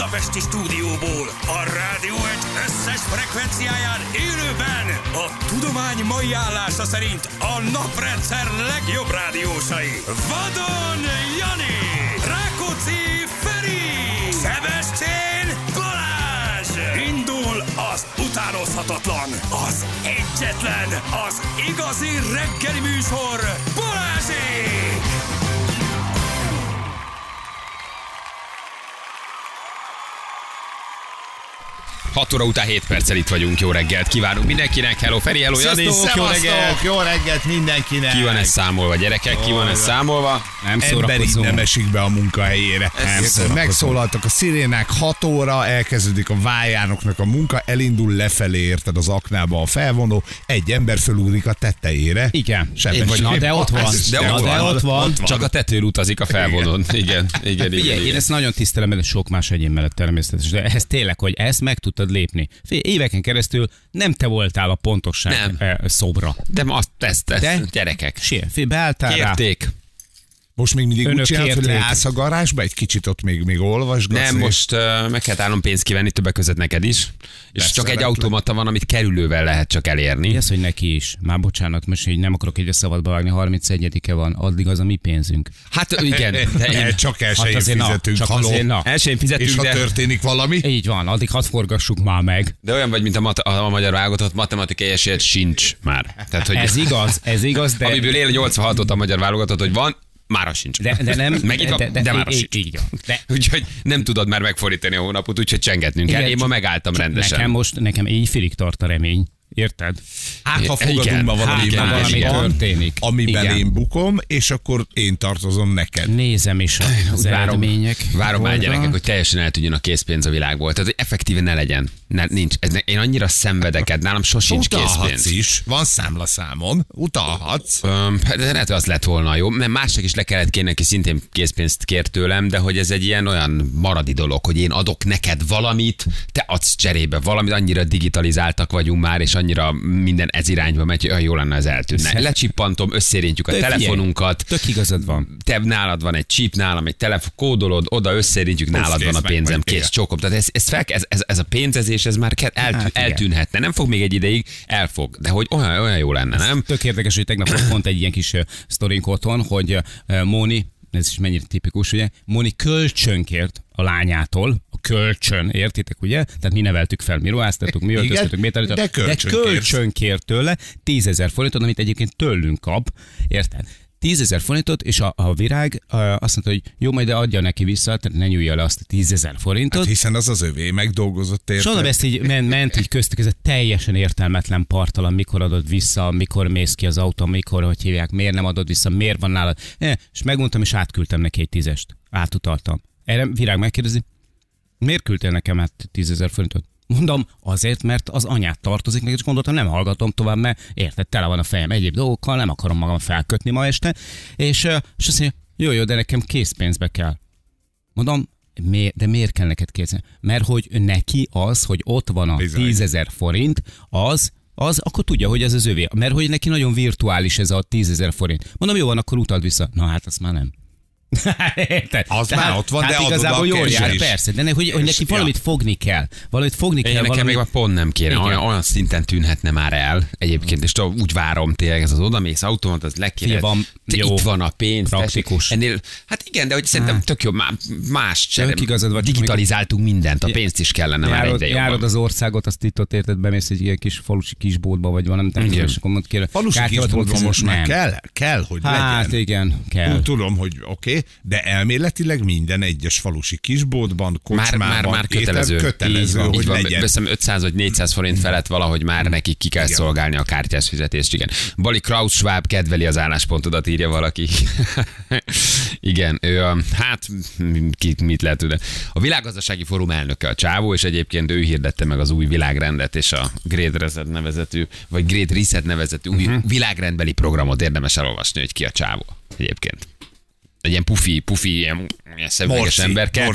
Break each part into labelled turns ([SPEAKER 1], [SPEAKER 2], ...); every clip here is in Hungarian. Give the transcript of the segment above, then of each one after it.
[SPEAKER 1] budapesti stúdióból, a rádió egy összes frekvenciáján élőben a tudomány mai állása szerint a naprendszer legjobb rádiósai. Vadon Jani, Rákóczi Feri, Sebestyén Balázs. Indul az utánozhatatlan, az egyetlen, az igazi reggeli műsor, Balázsék!
[SPEAKER 2] 6 óra után 7 perccel itt vagyunk, jó reggelt kívánunk mindenkinek, hello Feri, hello Jani,
[SPEAKER 3] jó reggelt, jó reggelt mindenkinek.
[SPEAKER 2] Ki van ez számolva, gyerekek, ki van ez számolva?
[SPEAKER 3] Nem szórakozunk. Nem esik be a munkahelyére. Megszólaltak a szirénák, 6 óra, elkezdődik a vájánoknak a munka, elindul lefelé, érted, az aknába a felvonó, egy ember fölúrik a tetejére.
[SPEAKER 4] Igen.
[SPEAKER 3] Na
[SPEAKER 4] de ott van.
[SPEAKER 2] De ott van. Csak a tetőn utazik a felvonón. Igen.
[SPEAKER 4] Én ezt nagyon tisztelem, de sok más egyén mellett természetesen. De ez tényleg, hogy ezt meg tudtad lépni. Éveken keresztül nem te voltál a pontosság szobra.
[SPEAKER 2] De ezt gyerekek.
[SPEAKER 4] Beálltál
[SPEAKER 2] kérték.
[SPEAKER 3] Most még mindig úgy csinálod, hogy leállsz a garázsba, egy kicsit ott még olvasgatsz.
[SPEAKER 2] Nem, most meg kell állnom pénzt kivenni, többek között neked is. És csak egy automata van, amit kerülővel lehet csak elérni.
[SPEAKER 4] Mi az, hogy neki is? Már bocsánat, most így nem akarok egyre szabadba vágni, 31-e van, addig az a mi pénzünk.
[SPEAKER 2] Hát igen.
[SPEAKER 3] Csak elsőjén fizetünk,
[SPEAKER 2] Elsőjén fizetünk,
[SPEAKER 3] és ha történik valami?
[SPEAKER 4] Így van, addig hadd forgassuk már meg.
[SPEAKER 2] De olyan vagy, mint a magyar válogatott, matematikai esélyed sincs már. Tehát, hogy
[SPEAKER 4] ez igaz, de...
[SPEAKER 2] Amiből él 86-ot a magyar válogatott, hogy van, mára sincs.
[SPEAKER 4] De nem.
[SPEAKER 2] Megint van, de mára sincs.
[SPEAKER 4] Így van.
[SPEAKER 2] Úgyhogy nem tudod már megfordítani a hónapot, úgyhogy csengetnünk kell. Én ma megálltam rendesen.
[SPEAKER 4] Nekem éjfélig tart a remény. Érted?
[SPEAKER 3] Hát, ha fogadunk ma valami
[SPEAKER 4] történik.
[SPEAKER 3] Amiben én bukom, és akkor én tartozom neked.
[SPEAKER 4] Nézem is az eredmények.
[SPEAKER 2] Várom már gyerekek, hogy teljesen eltűnjön a készpénz a világból. Tehát, hogy effektíven ne legyen. Nincs. Én annyira szenvedek, nálam sosincs készpénz.
[SPEAKER 3] Is. Van számlaszámon. Utalhatsz.
[SPEAKER 2] De lehet, hogy az lett volna jó. Mert másnak is le kellett kérni, aki szintén készpénzt kért tőlem, de hogy ez egy ilyen olyan maradi dolog, hogy én adok neked valamit, te adsz cserébe valamit, annyira digitalizáltak vagyunk már, és annyira minden ez irányba megy, hogy olyan jó lenne, az eltűnne. Lecsippantom, összérintjük a telefonunkat.
[SPEAKER 4] Tök igazad van.
[SPEAKER 2] Te nálad van egy chip, nálam egy telefon, kódolod, oda összérintjük, nálad van a pénzem, kész, csókom. Tehát ez a pénzezés, ez már eltűnhetne. Nem fog még egy ideig, elfog. De hogy olyan jó lenne, nem?
[SPEAKER 4] Tök érdekes, hogy tegnap pont egy ilyen kis sztorink otthon, hogy Móni, ez is mennyire tipikus, ugye? Móni kölcsönkért a lányától, a kölcsön, értitek, ugye? Tehát mi neveltük fel, mi ruháztattuk, mi öltöztetünk, mi tanítottuk, de kölcsönkért tőle 10 000 forintot, amit egyébként tőlünk kap, érted? 10 000 forintot, és a virág azt mondta, hogy jó, majd adja neki vissza, tehát ne nyújja le azt a 10 000 forintot.
[SPEAKER 3] Hát hiszen az övé, megdolgozott érte.
[SPEAKER 4] És oda ezt így ment így köztük, ez a teljesen értelmetlen partalan, mikor adod vissza, mikor mész ki az autó, mikor, hogy hívják, miért nem adod vissza, miért van nálad. És megmondtam, és átküldtem neki egy 10-est. Átutaltam. Erre virág megkérdezi, miért küldtél nekem át 10 000 forintot? Mondom, azért, mert az anyát tartozik neki, és gondoltam, nem hallgatom tovább, mert érted, tele van a fejem egyéb dolgokkal, nem akarom magam felkötni ma este, és azt mondja, jó, de nekem készpénzbe kell. Mondom, de miért kell neked készpénz? Mert hogy neki az, hogy ott van a 10 000 forint, az akkor tudja, hogy ez az övé. Mert hogy neki nagyon virtuális ez a 10 000 forint. Mondom, jó van, akkor utald vissza. Na hát azt már nem.
[SPEAKER 3] Az már ott van, de
[SPEAKER 4] igazából jól jár, persze, de hogy neki valamit fogni kell.
[SPEAKER 2] Nekem még pont nem kéne, olyan szinten tűnhetne már el egyébként, és úgy várom tényleg ez az odamész automat, az le kéne. Itt van a pénz.
[SPEAKER 4] Praktikus.
[SPEAKER 2] Ennél, hát igen, de hogy szerintem tök jó, más digitalizáltunk mindent, a pénzt is kellene már egyre jobban.
[SPEAKER 4] Járod az országot, azt itt ott érted, bemész egy ilyen kis falusi kisboltba, vagy valami, és akkor mondd kérlek.
[SPEAKER 3] Falusi kisboltban most már kell, hogy legyen.
[SPEAKER 4] Hát igen, kell.
[SPEAKER 3] Tudom, hogy oké. De elméletileg minden egyes falusi kisboltban, kocsmában
[SPEAKER 2] már kötelező,
[SPEAKER 3] hogy
[SPEAKER 2] van,
[SPEAKER 3] legyen.
[SPEAKER 2] Veszem 500 vagy 400 forint felett valahogy már nekik ki kell szolgálni a kártyás fizetést, igen. Bali Klaus Schwab kedveli az álláspontodat, írja valaki. Igen, ő mit lehet tudni. A Világgazdasági Fórum elnöke a csávó, és egyébként ő hirdette meg az új világrendet, és a Great Reset nevezetű, vagy Great Reset nevezetű új világrendbeli programot érdemes elolvasni, hogy ki a csávó egyébként. Egy ilyen pufi, ilyen szemüveges emberke.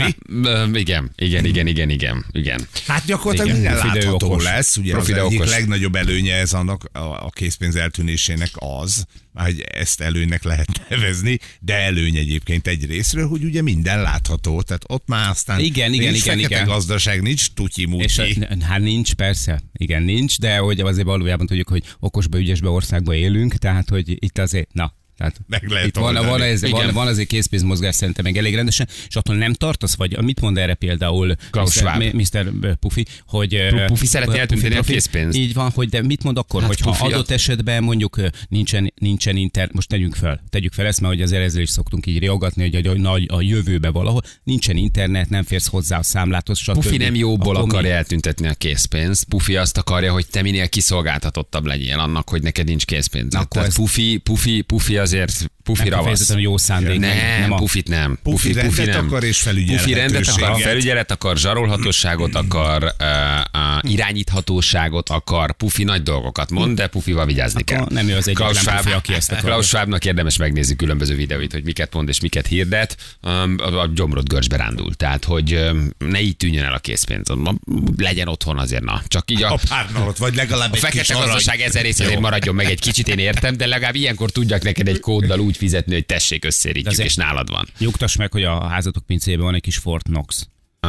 [SPEAKER 2] Igen.
[SPEAKER 3] Hát gyakorlatilag
[SPEAKER 4] Igen,
[SPEAKER 3] minden
[SPEAKER 4] profi, de ő
[SPEAKER 3] látható
[SPEAKER 4] okos.
[SPEAKER 3] lesz. Ugye
[SPEAKER 2] Profi,
[SPEAKER 3] az
[SPEAKER 2] de
[SPEAKER 3] egyik
[SPEAKER 2] okos.
[SPEAKER 3] legnagyobb előnye ez annak a készpénz eltűnésének az, hogy ezt előnynek lehet nevezni, de előny egyébként egy részről, hogy ugye minden látható. Tehát ott már aztán
[SPEAKER 4] Igen.
[SPEAKER 3] fekete gazdaság, nincs
[SPEAKER 4] És
[SPEAKER 3] tutyi-mutyi.
[SPEAKER 4] hát nincs, persze. Igen, nincs, de hogy azért valójában tudjuk, hogy okosba, ügyesbe országba élünk, tehát hogy itt azért, tehát
[SPEAKER 3] Meg lehet
[SPEAKER 4] itt van
[SPEAKER 3] oldani.
[SPEAKER 4] azért készpénzmozgás szerintem meg elég rendesen, és attól nem tartasz, vagy mit mond erre például
[SPEAKER 2] Klaus Schwab.
[SPEAKER 4] Mr. Pufi, hogy...
[SPEAKER 2] Pufi szereti eltüntetni a
[SPEAKER 4] Pufi,
[SPEAKER 2] készpénzt.
[SPEAKER 4] Így van, hogy de mit mond akkor,
[SPEAKER 2] Hát
[SPEAKER 4] hogyha
[SPEAKER 2] Pufi
[SPEAKER 4] adott esetben mondjuk nincsen internet, most tegyük fel ezt, mert hogy azért ezzel is szoktunk így riogatni, hogy a jövőbe valahol nincsen internet, nem férsz hozzá a számláthoz, stb.
[SPEAKER 2] Pufi nem jóból
[SPEAKER 4] Akkor mi?
[SPEAKER 2] akarja eltüntetni a készpénzt. Pufi azt akarja, hogy te minél kiszolgáltatottabb legyél annak, hogy neked nincs készpénz.
[SPEAKER 4] Akkor
[SPEAKER 2] Tehát Pufi azért Pufi ravasz.
[SPEAKER 4] Kifejezetten jó szándék.
[SPEAKER 2] Nem, Pufit nem.
[SPEAKER 3] Pufi rendet
[SPEAKER 2] nem.
[SPEAKER 3] akar és
[SPEAKER 2] Pufi rendet akar,
[SPEAKER 3] felügyelhetőséget.
[SPEAKER 2] felügyelet akar, zsarolhatóságot akar, irányíthatóságot akar. Pufi nagy dolgokat mond, de Pufival vigyázni kell.
[SPEAKER 4] Nem ő az egyetlen
[SPEAKER 2] Klaus Schwab-
[SPEAKER 4] Pufi, aki ezt akarja.
[SPEAKER 2] Klaus Schwabnak érdemes megnézni különböző videóit, hogy miket mond és miket hirdet. A gyomrod görcsbe rándul. Tehát, hogy ne így tűnjön el a készpénz. Legyen otthon azért, csak így
[SPEAKER 3] A párnalot, vagy legalább
[SPEAKER 2] a
[SPEAKER 3] egy kis
[SPEAKER 2] fekete
[SPEAKER 3] arany.
[SPEAKER 2] gazdaság ezer rész azért maradjon meg egy kicsit, én értem, de legalább ilyenkor tudjak neked egy kóddal úgy fizetni, hogy tessék, összérítjük,
[SPEAKER 4] azért-
[SPEAKER 2] és nálad van.
[SPEAKER 4] Nyugtass meg, hogy a házatok pincében van egy kis Fort Knox.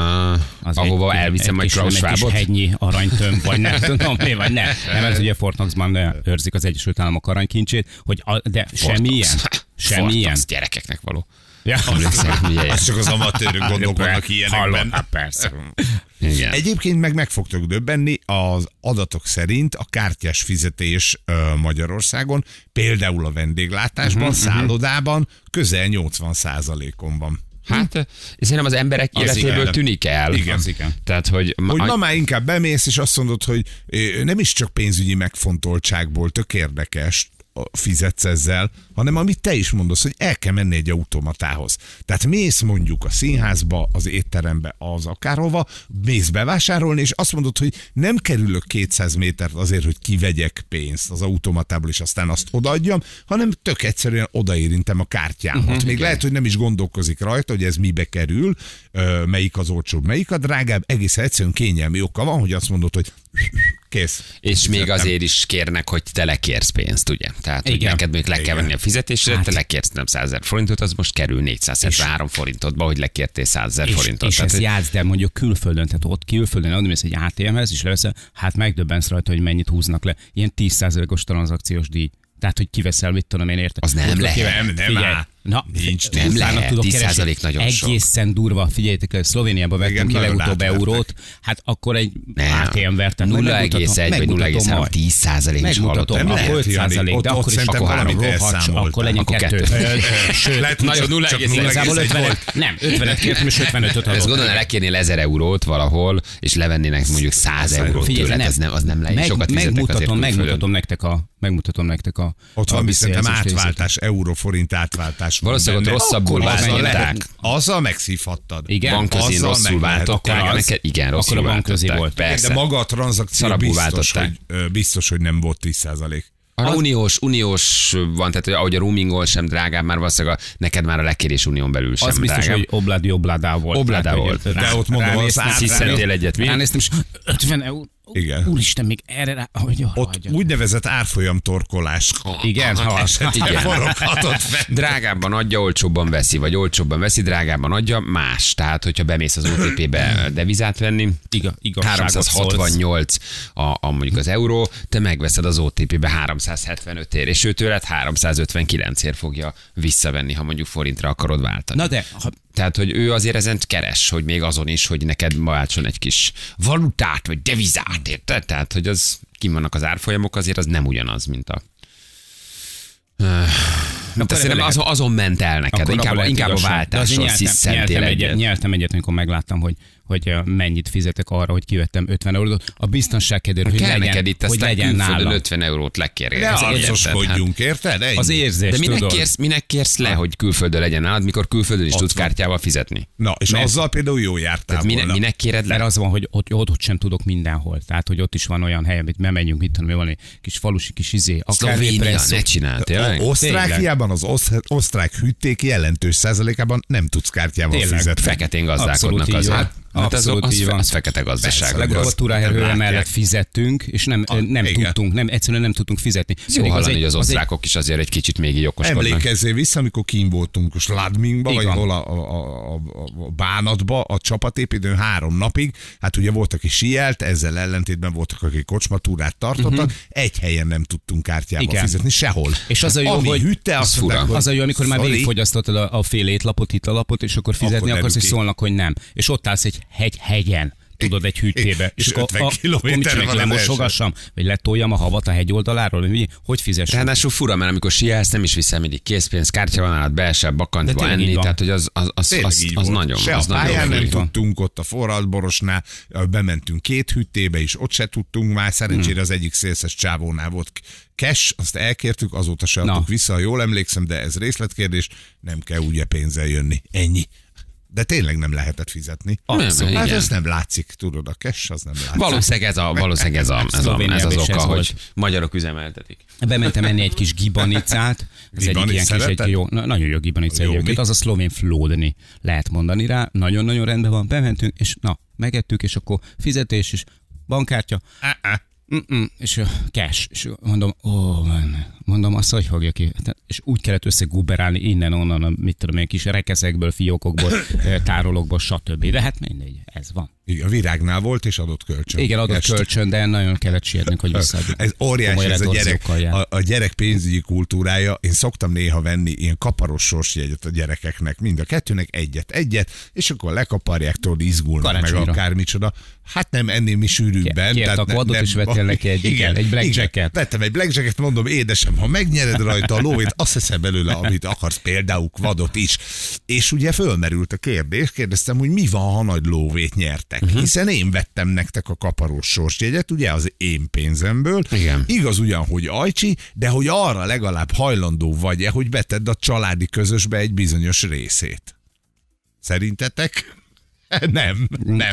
[SPEAKER 4] Az
[SPEAKER 2] Ahova elviszem majd Klaus
[SPEAKER 4] Egy kis
[SPEAKER 2] Schwabot.
[SPEAKER 4] hegynyi aranytömb, vagy nem tudom mi, vagy nem. Nem, ez ugye Fort Knoxban őrzik az Egyesült Államok aranykincsét, hogy de semmilyen.
[SPEAKER 2] Fortnox gyerekeknek való.
[SPEAKER 4] Ja.
[SPEAKER 2] Emlékszem, milyen
[SPEAKER 3] Az csak az amatőrök gondolkodnak ilyenekben.
[SPEAKER 4] Hát persze.
[SPEAKER 2] igen.
[SPEAKER 3] Egyébként meg fogtok döbbenni, az adatok szerint a kártyás fizetés Magyarországon, például a vendéglátásban, szállodában közel 80%-on van.
[SPEAKER 2] Hát, szerintem az emberek életéből
[SPEAKER 3] igen.
[SPEAKER 2] tűnik el.
[SPEAKER 3] Igen.
[SPEAKER 2] Tehát, hogy
[SPEAKER 3] Hogy ma már inkább bemész, és azt mondod, hogy nem is csak pénzügyi megfontoltságból, tök érdekes, fizetsz ezzel, hanem amit te is mondasz, hogy el kell menni egy automatához. Tehát mész mondjuk a színházba, az étterembe, az akárhova, mész bevásárolni, és azt mondod, hogy nem kerülök 200 métert azért, hogy kivegyek pénzt az automatából, és aztán azt odaadjam, hanem tök egyszerűen odaérintem a kártyámat. Még lehet, hogy nem is gondolkozik rajta, hogy ez mibe kerül, melyik az olcsóbb, melyik a drágább, egész egyszerűen kényelmi oka van, hogy azt mondod, hogy kész.
[SPEAKER 2] és még azért is kérnek, hogy te lekérsz pénzt, ugye? Tehát, hogy
[SPEAKER 4] Igen.
[SPEAKER 2] neked még le kell
[SPEAKER 3] Igen.
[SPEAKER 2] venni a fizetésre, te lekérsz nem 100 000 forintot, az most kerül 473 forintotba, hogy lekértél 100 000 forintot.
[SPEAKER 4] És
[SPEAKER 2] Tehát,
[SPEAKER 4] ez
[SPEAKER 2] hogy-
[SPEAKER 4] játsz, de mondjuk külföldön, tehát ott külföldön, oda mész egy ATM-hez, és leveszel, hát megdöbbensz rajta, hogy mennyit húznak le. Ilyen 10%-os tranzakciós díj. Tehát, hogy kiveszel, mit tudom én, érted?
[SPEAKER 2] Az nem
[SPEAKER 4] Tudod,
[SPEAKER 2] lehet.
[SPEAKER 4] kivel-
[SPEAKER 3] Nem
[SPEAKER 4] Figyelj,
[SPEAKER 3] áll.
[SPEAKER 4] Na,
[SPEAKER 3] Nincs,
[SPEAKER 2] nem
[SPEAKER 4] utána
[SPEAKER 2] lehet,
[SPEAKER 4] tudok
[SPEAKER 2] 10%
[SPEAKER 4] keresni.
[SPEAKER 2] nagyon sok.
[SPEAKER 4] Egészen durva, figyeljétek el, Szlovéniában vettem
[SPEAKER 3] Igen,
[SPEAKER 4] ki
[SPEAKER 3] nagyon
[SPEAKER 4] legutóbb
[SPEAKER 3] átvertek.
[SPEAKER 4] eurót, hát akkor egy
[SPEAKER 2] Nem.
[SPEAKER 4] ATM vertem.
[SPEAKER 2] 0,1 vagy 0,3, 10% is hallottam.
[SPEAKER 4] Megmutatom,
[SPEAKER 3] Nem
[SPEAKER 4] akkor
[SPEAKER 3] lehet,
[SPEAKER 4] 5%,
[SPEAKER 3] Jani,
[SPEAKER 4] de
[SPEAKER 3] ott
[SPEAKER 4] akkor is
[SPEAKER 3] szerintem
[SPEAKER 4] akkor
[SPEAKER 3] valamit
[SPEAKER 4] rohadt,
[SPEAKER 3] elszámoltál.
[SPEAKER 4] akkor legyen
[SPEAKER 2] Akkor
[SPEAKER 4] 2.
[SPEAKER 2] kettő.
[SPEAKER 4] Sőt,
[SPEAKER 3] Lehet, hogy
[SPEAKER 2] Nagyon
[SPEAKER 3] csak
[SPEAKER 2] 0,1
[SPEAKER 4] igazából
[SPEAKER 3] 0,1 volt.
[SPEAKER 4] 50-et, nem, 50-et kértem, és 55-öt
[SPEAKER 2] Ezt
[SPEAKER 4] adott.
[SPEAKER 2] gondolom, lekérnél 1000 eurót valahol, és levennének mondjuk 100 eurót
[SPEAKER 4] Figyelj,
[SPEAKER 2] tőled, az nem lehet. Sokat fizetnek azért külföldön.
[SPEAKER 4] megmutatom nektek a
[SPEAKER 3] Ott van viszont
[SPEAKER 4] visszajelzést.
[SPEAKER 3] átváltás, euró-forint átváltás. van
[SPEAKER 2] Valószínűleg ott
[SPEAKER 3] benne.
[SPEAKER 2] rosszabbul
[SPEAKER 3] Akkor
[SPEAKER 2] váltották.
[SPEAKER 3] Azzal megszívhattad.
[SPEAKER 4] Igen?
[SPEAKER 2] Bankközén
[SPEAKER 3] Azzal
[SPEAKER 2] rosszul
[SPEAKER 3] meg lehet.
[SPEAKER 2] váltották.
[SPEAKER 4] Akkor az-
[SPEAKER 2] Neked, igen,
[SPEAKER 4] akkor
[SPEAKER 2] rosszul
[SPEAKER 4] a bankközi
[SPEAKER 2] váltották.
[SPEAKER 4] volt.
[SPEAKER 2] Persze.
[SPEAKER 3] De maga a tranzakció
[SPEAKER 2] Szarabul
[SPEAKER 3] biztos,
[SPEAKER 2] váltották.
[SPEAKER 3] biztos, hogy nem volt 10%.
[SPEAKER 2] A uniós van, tehát hogy ahogy a roamingol sem drágább, már valószínűleg neked már a lekérés unión belül sem
[SPEAKER 4] Az biztos,
[SPEAKER 2] drágább.
[SPEAKER 4] hogy obládá volt.
[SPEAKER 2] Obládá
[SPEAKER 4] Tehát, hogy
[SPEAKER 2] volt.
[SPEAKER 3] De ott mondom, az
[SPEAKER 4] ránéztem,
[SPEAKER 3] át-
[SPEAKER 2] Sziszentél egyet, mi?
[SPEAKER 4] Ránéztem, és 50 euró.
[SPEAKER 3] Igen.
[SPEAKER 4] Úristen, még erre rá... Hogy
[SPEAKER 3] Ott úgynevezett árfolyam torkolás.
[SPEAKER 4] Igen,
[SPEAKER 2] Igen.
[SPEAKER 3] Foroghatott fel.
[SPEAKER 2] Drágábban adja, olcsóbban veszi, vagy olcsóbban veszi, drágábban adja, más. Tehát, hogyha bemész az OTP-be devizát venni,
[SPEAKER 4] igazságot szólsz.
[SPEAKER 2] 368 mondjuk az euró, te megveszed az OTP-be 375 ér, és ő tőled 359 ér fogja visszavenni, ha mondjuk forintra akarod váltani.
[SPEAKER 4] Na de,
[SPEAKER 2] Tehát, hogy ő azért ezen keres, hogy még azon is, hogy neked váltson egy kis valutát, vagy devizát, érted? Tehát, hogy az, kim vannak az árfolyamok, azért az nem ugyanaz, mint a... De szerintem azon ment el neked, inkább a váltásról sziszentél egyet.
[SPEAKER 4] Nyeltem egyet, amikor megláttam, hogy mennyit fizetek arra, hogy kivettem 50 eurót. A biztonság kedvéért, hogy
[SPEAKER 2] Kell
[SPEAKER 4] legyen,
[SPEAKER 2] neked itt
[SPEAKER 4] hogy
[SPEAKER 2] aztán
[SPEAKER 4] legyen
[SPEAKER 2] külföldön
[SPEAKER 4] nálam.
[SPEAKER 2] 50 eurót lekérjél.
[SPEAKER 3] Ne arcoskodjunk, érted? Ennyi.
[SPEAKER 4] Az érzés,
[SPEAKER 2] De
[SPEAKER 4] tudod?
[SPEAKER 2] minek kérsz le, hogy külföldön legyen nálad, mikor külföldön is tudsz
[SPEAKER 3] van.
[SPEAKER 2] kártyával fizetni?
[SPEAKER 3] Na, és
[SPEAKER 4] Mert-
[SPEAKER 3] azzal például jó jártál
[SPEAKER 2] Tehát
[SPEAKER 3] volna.
[SPEAKER 2] minek kéred
[SPEAKER 4] Mert
[SPEAKER 2] le?
[SPEAKER 4] az van, hogy ott sem tudok mindenhol. Tehát, hogy ott is van olyan hely, amit bemegyünk, itt van egy kis falusi kis akár
[SPEAKER 2] Szlovénia,
[SPEAKER 4] Presszó.
[SPEAKER 2] ne csináld, tényleg?
[SPEAKER 3] Osztrákiában Ausztriában az osztrák hütték jelentős százalékában nem tudsz kártyával fizetni.
[SPEAKER 2] Feketén gazdálkodnak az. Hát az fekete gazdaság.
[SPEAKER 4] Legalább a túráherhő mellett fizettünk, és nem tudtunk, egyszerűen nem tudtunk fizetni.
[SPEAKER 2] Jó hallani, hogy az osztrákok is azért egy kicsit még így okoskodnak.
[SPEAKER 3] Emlékezzél vissza, amikor kín voltunk Schladmingba, vagy hol a Bánatba, a csapatépítőn 3 napig, hát ugye volt, aki sielt, ezzel ellentétben voltak, akik kocsmatúrát tartottak, egy helyen nem tudtunk kártyával fizetni, sehol.
[SPEAKER 4] És az a jó, hogy hűtte, az a jó, amikor már végigfogyasztottad a fél étlapot, italapot, és akkor fizetni akarsz, és szólnak, hogy nem. És ott állsz egy hegyen, tudod, egy hűtébe.
[SPEAKER 3] És 50 kilométerre van
[SPEAKER 4] lemosogassam, vagy letoljam a havat a hegy oldaláról, hogy fizessem?
[SPEAKER 2] Ráadásul fura, mert amikor sielsz, nem is viszel mindig készpénz, kártya van nálad, beesel bakantba enni, tehát hogy az nagyon.
[SPEAKER 3] Se a pályán nem tudtunk, ott a Forradborosnál bementünk 2 hűtébe is, ott se tudtunk már, szerencsére az egyik szélszes csávónál volt cash, azt elkértük, azóta se adtuk vissza, ha jól emlékszem, de ez részletkérdés, nem kell ugye pénzzel jönni. Ennyi. De tényleg nem lehetett fizetni. Hát ez nem látszik, tudod, a cash az nem látszik.
[SPEAKER 2] Valószínűleg ez az oka, hogy magyarok üzemeltetik.
[SPEAKER 4] Bementem enni egy kis gibanicát. Ez egyik ilyen kis, jó, nagyon jó gibanica egyébként. Az a szlovén flódni lehet mondani rá. Nagyon-nagyon rendben van. Bementünk, és megettük, és akkor fizetés is, bankkártya. És cash. És mondom, azt hogy fogja ki? És úgy kellett összeguberálni innen-onnan, mit tudom én, kis rekeszekből, fiókokból, tárolókból, stb. De hát mindegy, ez van.
[SPEAKER 3] Igen, a Virágnál volt, és adott kölcsön.
[SPEAKER 4] Igen, adott kölcsön, de nagyon kellett sietnünk, hogy visszaadjuk.
[SPEAKER 3] Ez óriási, ez a gyerek pénzügyi kultúrája. Én szoktam néha venni ilyen kaparos sorsjegyet a gyerekeknek, mind a kettőnek egyet, és akkor lekaparják, tudod, izgulnak meg akármicsoda. Hát nem ennél mi sűrűbben.
[SPEAKER 4] Kért a adott, és vettél neki egy blackjacket.
[SPEAKER 3] Vettem egy blackjacket, mondom, édesem, ha megnyered rajta a lóvét, azt hiszem belőle, amit akarsz, például kvadot is. És ugye fölmerült a kérdés, kérdeztem, hogy mi van, ha nagy lóvét nyertek. Hiszen én vettem nektek a kaparós sorsjegyet, ugye az én pénzemből.
[SPEAKER 2] Igen.
[SPEAKER 3] Igaz ugyan, hogy ajcsi, de hogy arra legalább hajlandó vagy-e, hogy betedd a családi közösbe egy bizonyos részét. Szerintetek? Nem.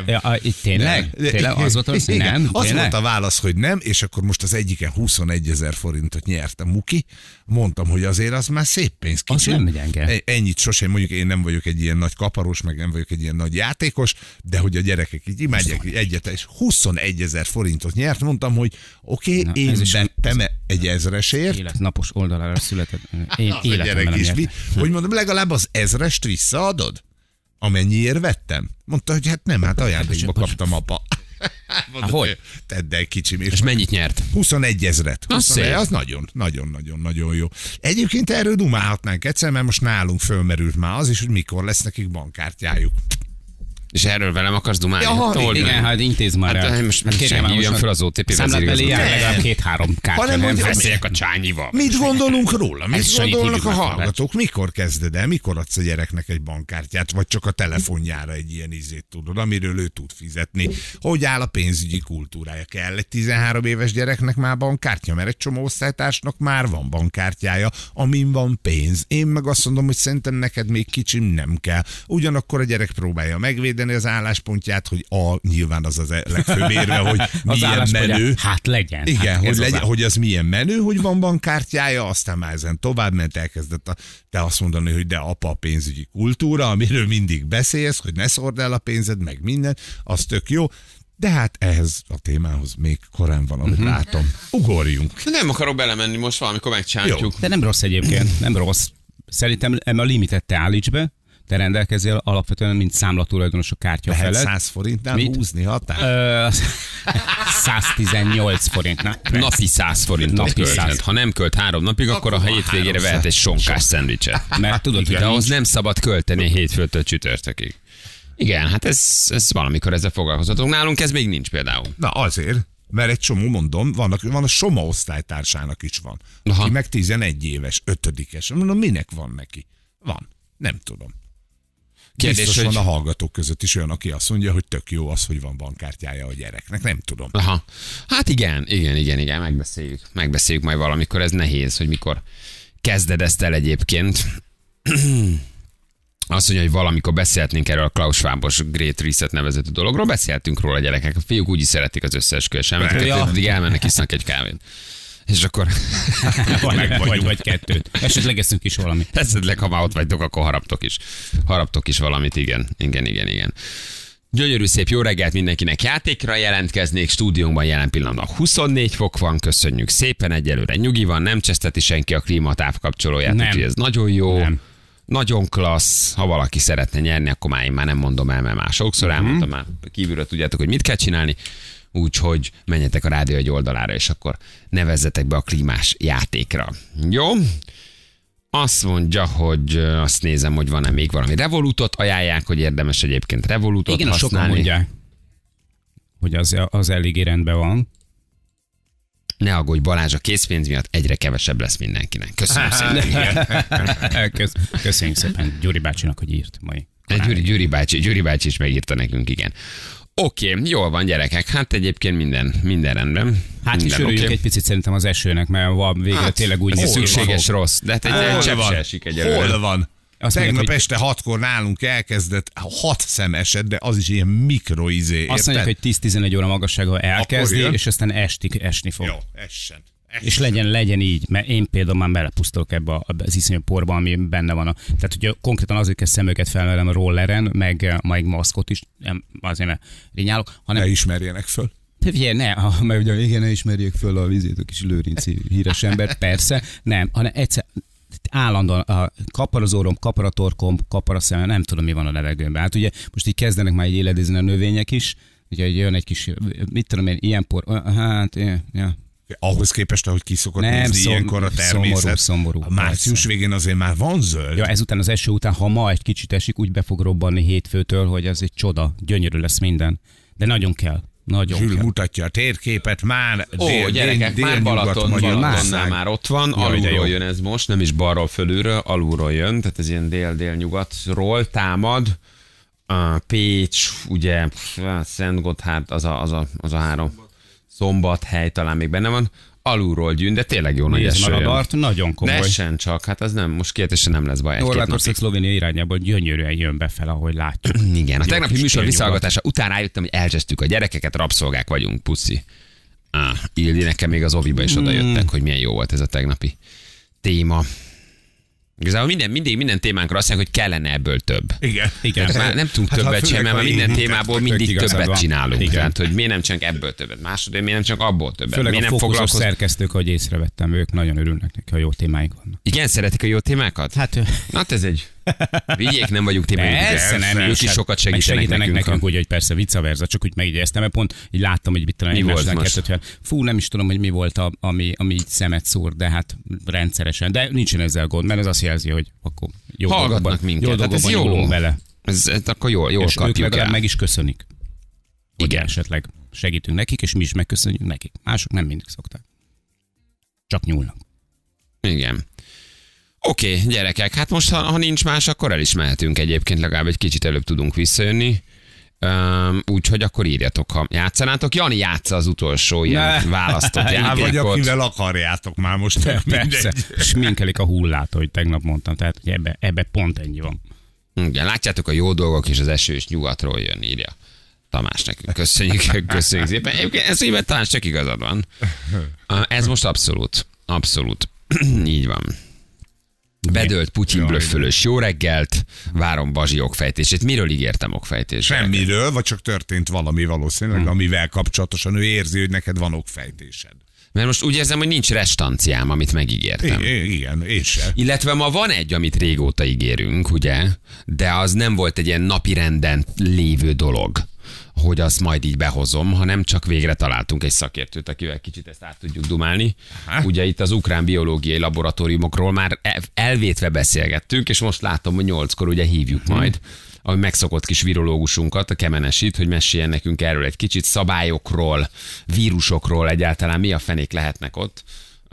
[SPEAKER 4] Tényleg az volt az, hogy nem?
[SPEAKER 3] Az volt a válasz, hogy nem, és akkor most az egyiken 21 000 forintot nyert a Muki. Mondtam, hogy azért az már szép pénz kicsi.
[SPEAKER 4] Az nem gyenge.
[SPEAKER 3] Ennyit sosem, mondjuk én nem vagyok egy ilyen nagy kaparós, meg nem vagyok egy ilyen nagy játékos, de hogy a gyerekek így imádják egyet, és 21 000 forintot nyert. Mondtam, hogy oké, én vettem egy 1000-esért.
[SPEAKER 4] Életnapos oldalára született. Én
[SPEAKER 3] életemben nem nyert. Hogy mondom, legalább az 1000-est visszaadod? Amennyiért vettem? Mondta, hogy hát nem, hát ajándékba kaptam, apa. Mondta,
[SPEAKER 2] hogy?
[SPEAKER 3] Tedd el kicsim.
[SPEAKER 2] És mennyit nyert?
[SPEAKER 3] 21 000. Az nagyon jó. Egyébként erről dumálhatnánk egyszer, mert most nálunk fölmerült már az is, hogy mikor lesz nekik bankkártyájuk.
[SPEAKER 2] És erről velem akarsz dumálni?
[SPEAKER 4] Igen, hát intézd már el.
[SPEAKER 2] Most hívjam fel az OTP
[SPEAKER 4] vezérigazgatót. Legalább 2-3 kártya.
[SPEAKER 3] Nem
[SPEAKER 2] beszéljek a Csányival.
[SPEAKER 3] Mit gondolunk róla? Mit gondolnak a hallgatók? Mikor kezded el? Mikor adsz a gyereknek egy bankkártyát? Vagy csak a telefonjára egy ilyen izét tudod, amiről ő tud fizetni? Hogy áll a pénzügyi kultúrája? Kell egy 13 éves gyereknek már bankkártya? Mert egy csomó osztálytársnak már van bankkártyája, amin van pénz. Én meg azt mondom, hogy szerintem neked még kicsim nem kell. Ugyanakkor a gyerek próbálja megvédeni az álláspontját, hogy nyilván az legfőbb érve, hogy milyen menő.
[SPEAKER 4] Hát legyen.
[SPEAKER 3] Igen, hát hogy az milyen menő, hogy van bankkártyája, aztán már ezen tovább ment, elkezdett te azt mondani, hogy de apa a pénzügyi kultúra, amiről mindig beszélsz, hogy ne szórd el a pénzed, meg minden, az tök jó. De hát ehhez a témához még korán van, amit látom. Ugorjunk.
[SPEAKER 2] Nem akarok belemenni, most valamikor megcsántjuk.
[SPEAKER 4] De nem rossz egyébként, nem rossz. Szerintem a limitet te állíts be, te rendelkezél alapvetően, mint számlatulajdonos a kártya
[SPEAKER 3] lehet
[SPEAKER 4] felett.
[SPEAKER 3] 100 forintnál húzni határ?
[SPEAKER 4] 118 forintnál.
[SPEAKER 2] Napi 100 forintot költ. Ha nem költ 3 napig, akkor a hétvégére vehet egy sonkás szendvicset.
[SPEAKER 4] Mert tudod, hogy
[SPEAKER 2] de ahhoz nem szabad költeni hétfőtől csütörtökig. Igen, hát ez valamikor ezzel foglalkozhatunk. Nálunk ez még nincs például.
[SPEAKER 3] Na azért. Mert egy csomó, mondom, van a Soma osztálytársának is van. Aha. Aki meg 11 éves, 5-es. Mondom, minek van neki? Van. Nem tudom. Kérdés, biztos van a hallgatók között is olyan, aki azt mondja, hogy tök jó az, hogy van bankkártyája a gyereknek. Nem tudom.
[SPEAKER 2] Aha. Hát igen. Megbeszéljük majd valamikor. Ez nehéz, hogy mikor kezded ezt el egyébként. Azt mondja, hogy valamikor beszélhetnénk erről a Klaus Schwabos Great Reset nevezetű dologról. Beszéltünk róla, gyerekek. A fiúk úgy is szeretik az összeesküvés elméleteket, addig elmennek, isznak egy kávét. És akkor
[SPEAKER 4] vagy kettőt. Esetleg eszünk is valami.
[SPEAKER 2] esetleg, ha már ott vagytok, akkor haraptok is valamit, igen. Gyönyörű szép jó reggelt mindenkinek, játékra jelentkeznék, stúdiónkban jelen pillanatban 24 fok van, köszönjük szépen, egyelőre nyugi van, nem cseszteti senki a klímatávkapcsolóját, úgyhogy ez nagyon jó. Nem. Nagyon klassz, ha valaki szeretne nyerni, akkor már én már nem mondom el, mert már sokszor elmondtam, már kívülről tudjátok, hogy mit kell csinálni, úgyhogy menjetek a rádió egy oldalára, és akkor nevezzetek be a klímás játékra. Jó? Azt mondja, hogy azt nézem, hogy van-e még valami. Revolutot ajánlják, hogy érdemes egyébként Revolutot
[SPEAKER 4] igen,
[SPEAKER 2] használni.
[SPEAKER 4] Sokan mondják, hogy az eléggé rendben van.
[SPEAKER 2] Ne aggódj Balázs, a készpénz miatt egyre kevesebb lesz mindenkinek. Köszönöm szépen.
[SPEAKER 4] Köszönjük szépen Gyuri bácsinak, hogy írt mai.
[SPEAKER 2] Gyuri bácsi is megírta nekünk, igen. Oké, jól van gyerekek, hát egyébként minden rendben.
[SPEAKER 4] Hát is örüljünk egy picit szerintem az esőnek, mert van végre tényleg úgy néz ki.
[SPEAKER 2] Szükséges rossz, de hát egy csepp se esik egyelőre.
[SPEAKER 3] Hol van? Tegnap este 6-kor nálunk elkezdett 6 szem esett, de az is ilyen mikroizé.
[SPEAKER 4] Azt mondják, hogy 10-11 óra magassága elkezdi, és aztán esni fog.
[SPEAKER 3] Jó, essen.
[SPEAKER 4] És legyen így, mert én például már belepusztolok ebbe az iszonyú porba, ami benne van. Tehát, hogy konkrétan azért kell szemüket felmelem a rolleren, meg maszkot is, nem azért, mert rinyálok, hanem...
[SPEAKER 3] Ne ismerjenek föl.
[SPEAKER 4] Figyelj, mert ugye igen, ne ismerjék föl a vizét, a kis Lőrinci híres ember, persze, nem, hanem egyszer állandóan kapar az orrom, kapar a torkom, kapar a szemem, nem tudom, mi van a levegőben. Hát ugye most így kezdenek már így éledezni a növények is, ugye jön egy kis, mit tudom én, ilyen por, hát, ja.
[SPEAKER 3] Ahhoz képest, ahogy kiszokott nézni ilyenkor a természet.
[SPEAKER 4] Szomorú.
[SPEAKER 3] A március végén azért már van zöld.
[SPEAKER 4] Ja, ezután az eső után, ha ma egy kicsit esik, úgy be fog robbanni hétfőtől, hogy ez egy csoda, gyönyörű lesz minden. De nagyon kell. Zsül
[SPEAKER 3] mutatja a térképet, már
[SPEAKER 2] gyerekek, már Balatonnál már ott van, alulról jön ez most, nem is balról fölülről, alulról jön, tehát ez ilyen dél-délnyugatról támad. Pécs, ugye, Szentgotthárd, az a 3. Szombathely talán még benne van, alulról gyűn, de tényleg jó nagy eső.
[SPEAKER 4] Maradart, nagyon komoly.
[SPEAKER 2] De essen csak, hát az nem, most kérdésen nem lesz baj.
[SPEAKER 4] Horvátország Szlovénia irányából gyönyörűen jön befelé, ahogy látjuk.
[SPEAKER 2] Igen, a tegnapi műsor visszahallgatása után rájöttem, hogy elcsesztük a gyerekeket, rabszolgák vagyunk, puszi. Ildi, nekem még az oviba is odajöttek, hogy milyen jó volt ez a tegnapi téma. Igazából minden témánkra azt mondják, hogy kellene ebből több.
[SPEAKER 3] Igen.
[SPEAKER 2] Már nem tudunk többet sem, mert minden témából mindig többet csinálunk. Tehát, hogy miért nem csak ebből többet, másodén miért nem csak abból többet.
[SPEAKER 4] Főleg
[SPEAKER 2] miért
[SPEAKER 4] a fókuszos szerkesztők, hogy észrevettem, ők nagyon örülnek neki, ha jó témáik vannak.
[SPEAKER 2] Igen, szeretik a jó témákat? Hát ez egy... Vigyék, nem vagyunk témáink.
[SPEAKER 4] Persze nem,
[SPEAKER 2] ők is sokat segítenek
[SPEAKER 4] nekünk, úgy, hogy persze vice versa, csak úgy megígyeztem, mert pont így láttam, hogy
[SPEAKER 2] mi volt most?
[SPEAKER 4] Fú, nem is tudom, hogy mi volt, ami így szemet szúr, de hát rendszeresen. De nincsen ezzel gond, mert ez azt jelzi, hogy akkor jó
[SPEAKER 2] hallgatnak minket. Hát ez jó.
[SPEAKER 4] Bele.
[SPEAKER 2] Ez akkor jól
[SPEAKER 4] és
[SPEAKER 2] kapjuk el.
[SPEAKER 4] Meg is köszönik. Igen. Esetleg segítünk nekik, és mi is megköszönjük nekik. Mások nem mindig szokták. Csak nyúlnak.
[SPEAKER 2] Igen. Oké, gyerekek, hát most ha nincs más, akkor el is mehetünk egyébként, legalább egy kicsit előbb tudunk visszajönni. Úgyhogy akkor írjatok, ha játszanátok. Jani játsza az utolsó ilyen választott játékot.
[SPEAKER 3] Vagy akivel akarjátok már most.
[SPEAKER 4] Persze, sminkelik a hullát, hogy tegnap mondtam, tehát hogy ebbe pont ennyi van.
[SPEAKER 2] Igen, látjátok, a jó dolgok és az eső is nyugatról jön, írja Tamás nekünk. Köszönjük szépen. Egyébként ez így, talán csak igazad van. Ez most abszolút. Így van. Bedölt Putyin blöffölös. Jó reggelt, várom Bazsi okfejtését. Miről ígértem okfejtést?
[SPEAKER 3] Semmiről, vagy csak történt valami valószínűleg, amivel kapcsolatosan ő érzi, hogy neked van okfejtésed.
[SPEAKER 2] Mert most úgy érzem, hogy nincs restanciám, amit megígértem.
[SPEAKER 3] Igen, én sem.
[SPEAKER 2] Illetve ma van egy, amit régóta ígérünk, ugye? De az nem volt egy ilyen napirenden lévő dolog, hogy azt majd így behozom, hanem csak végre találtunk egy szakértőt, akivel kicsit ezt át tudjuk dumálni. Aha. Ugye itt az ukrán biológiai laboratóriumokról már elvétve beszélgettünk, és most látom, hogy 8-kor ugye hívjuk majd a megszokott kis virológusunkat, a Kemenesit, hogy meséljen nekünk erről egy kicsit, szabályokról, vírusokról, egyáltalán mi a fenék lehetnek ott.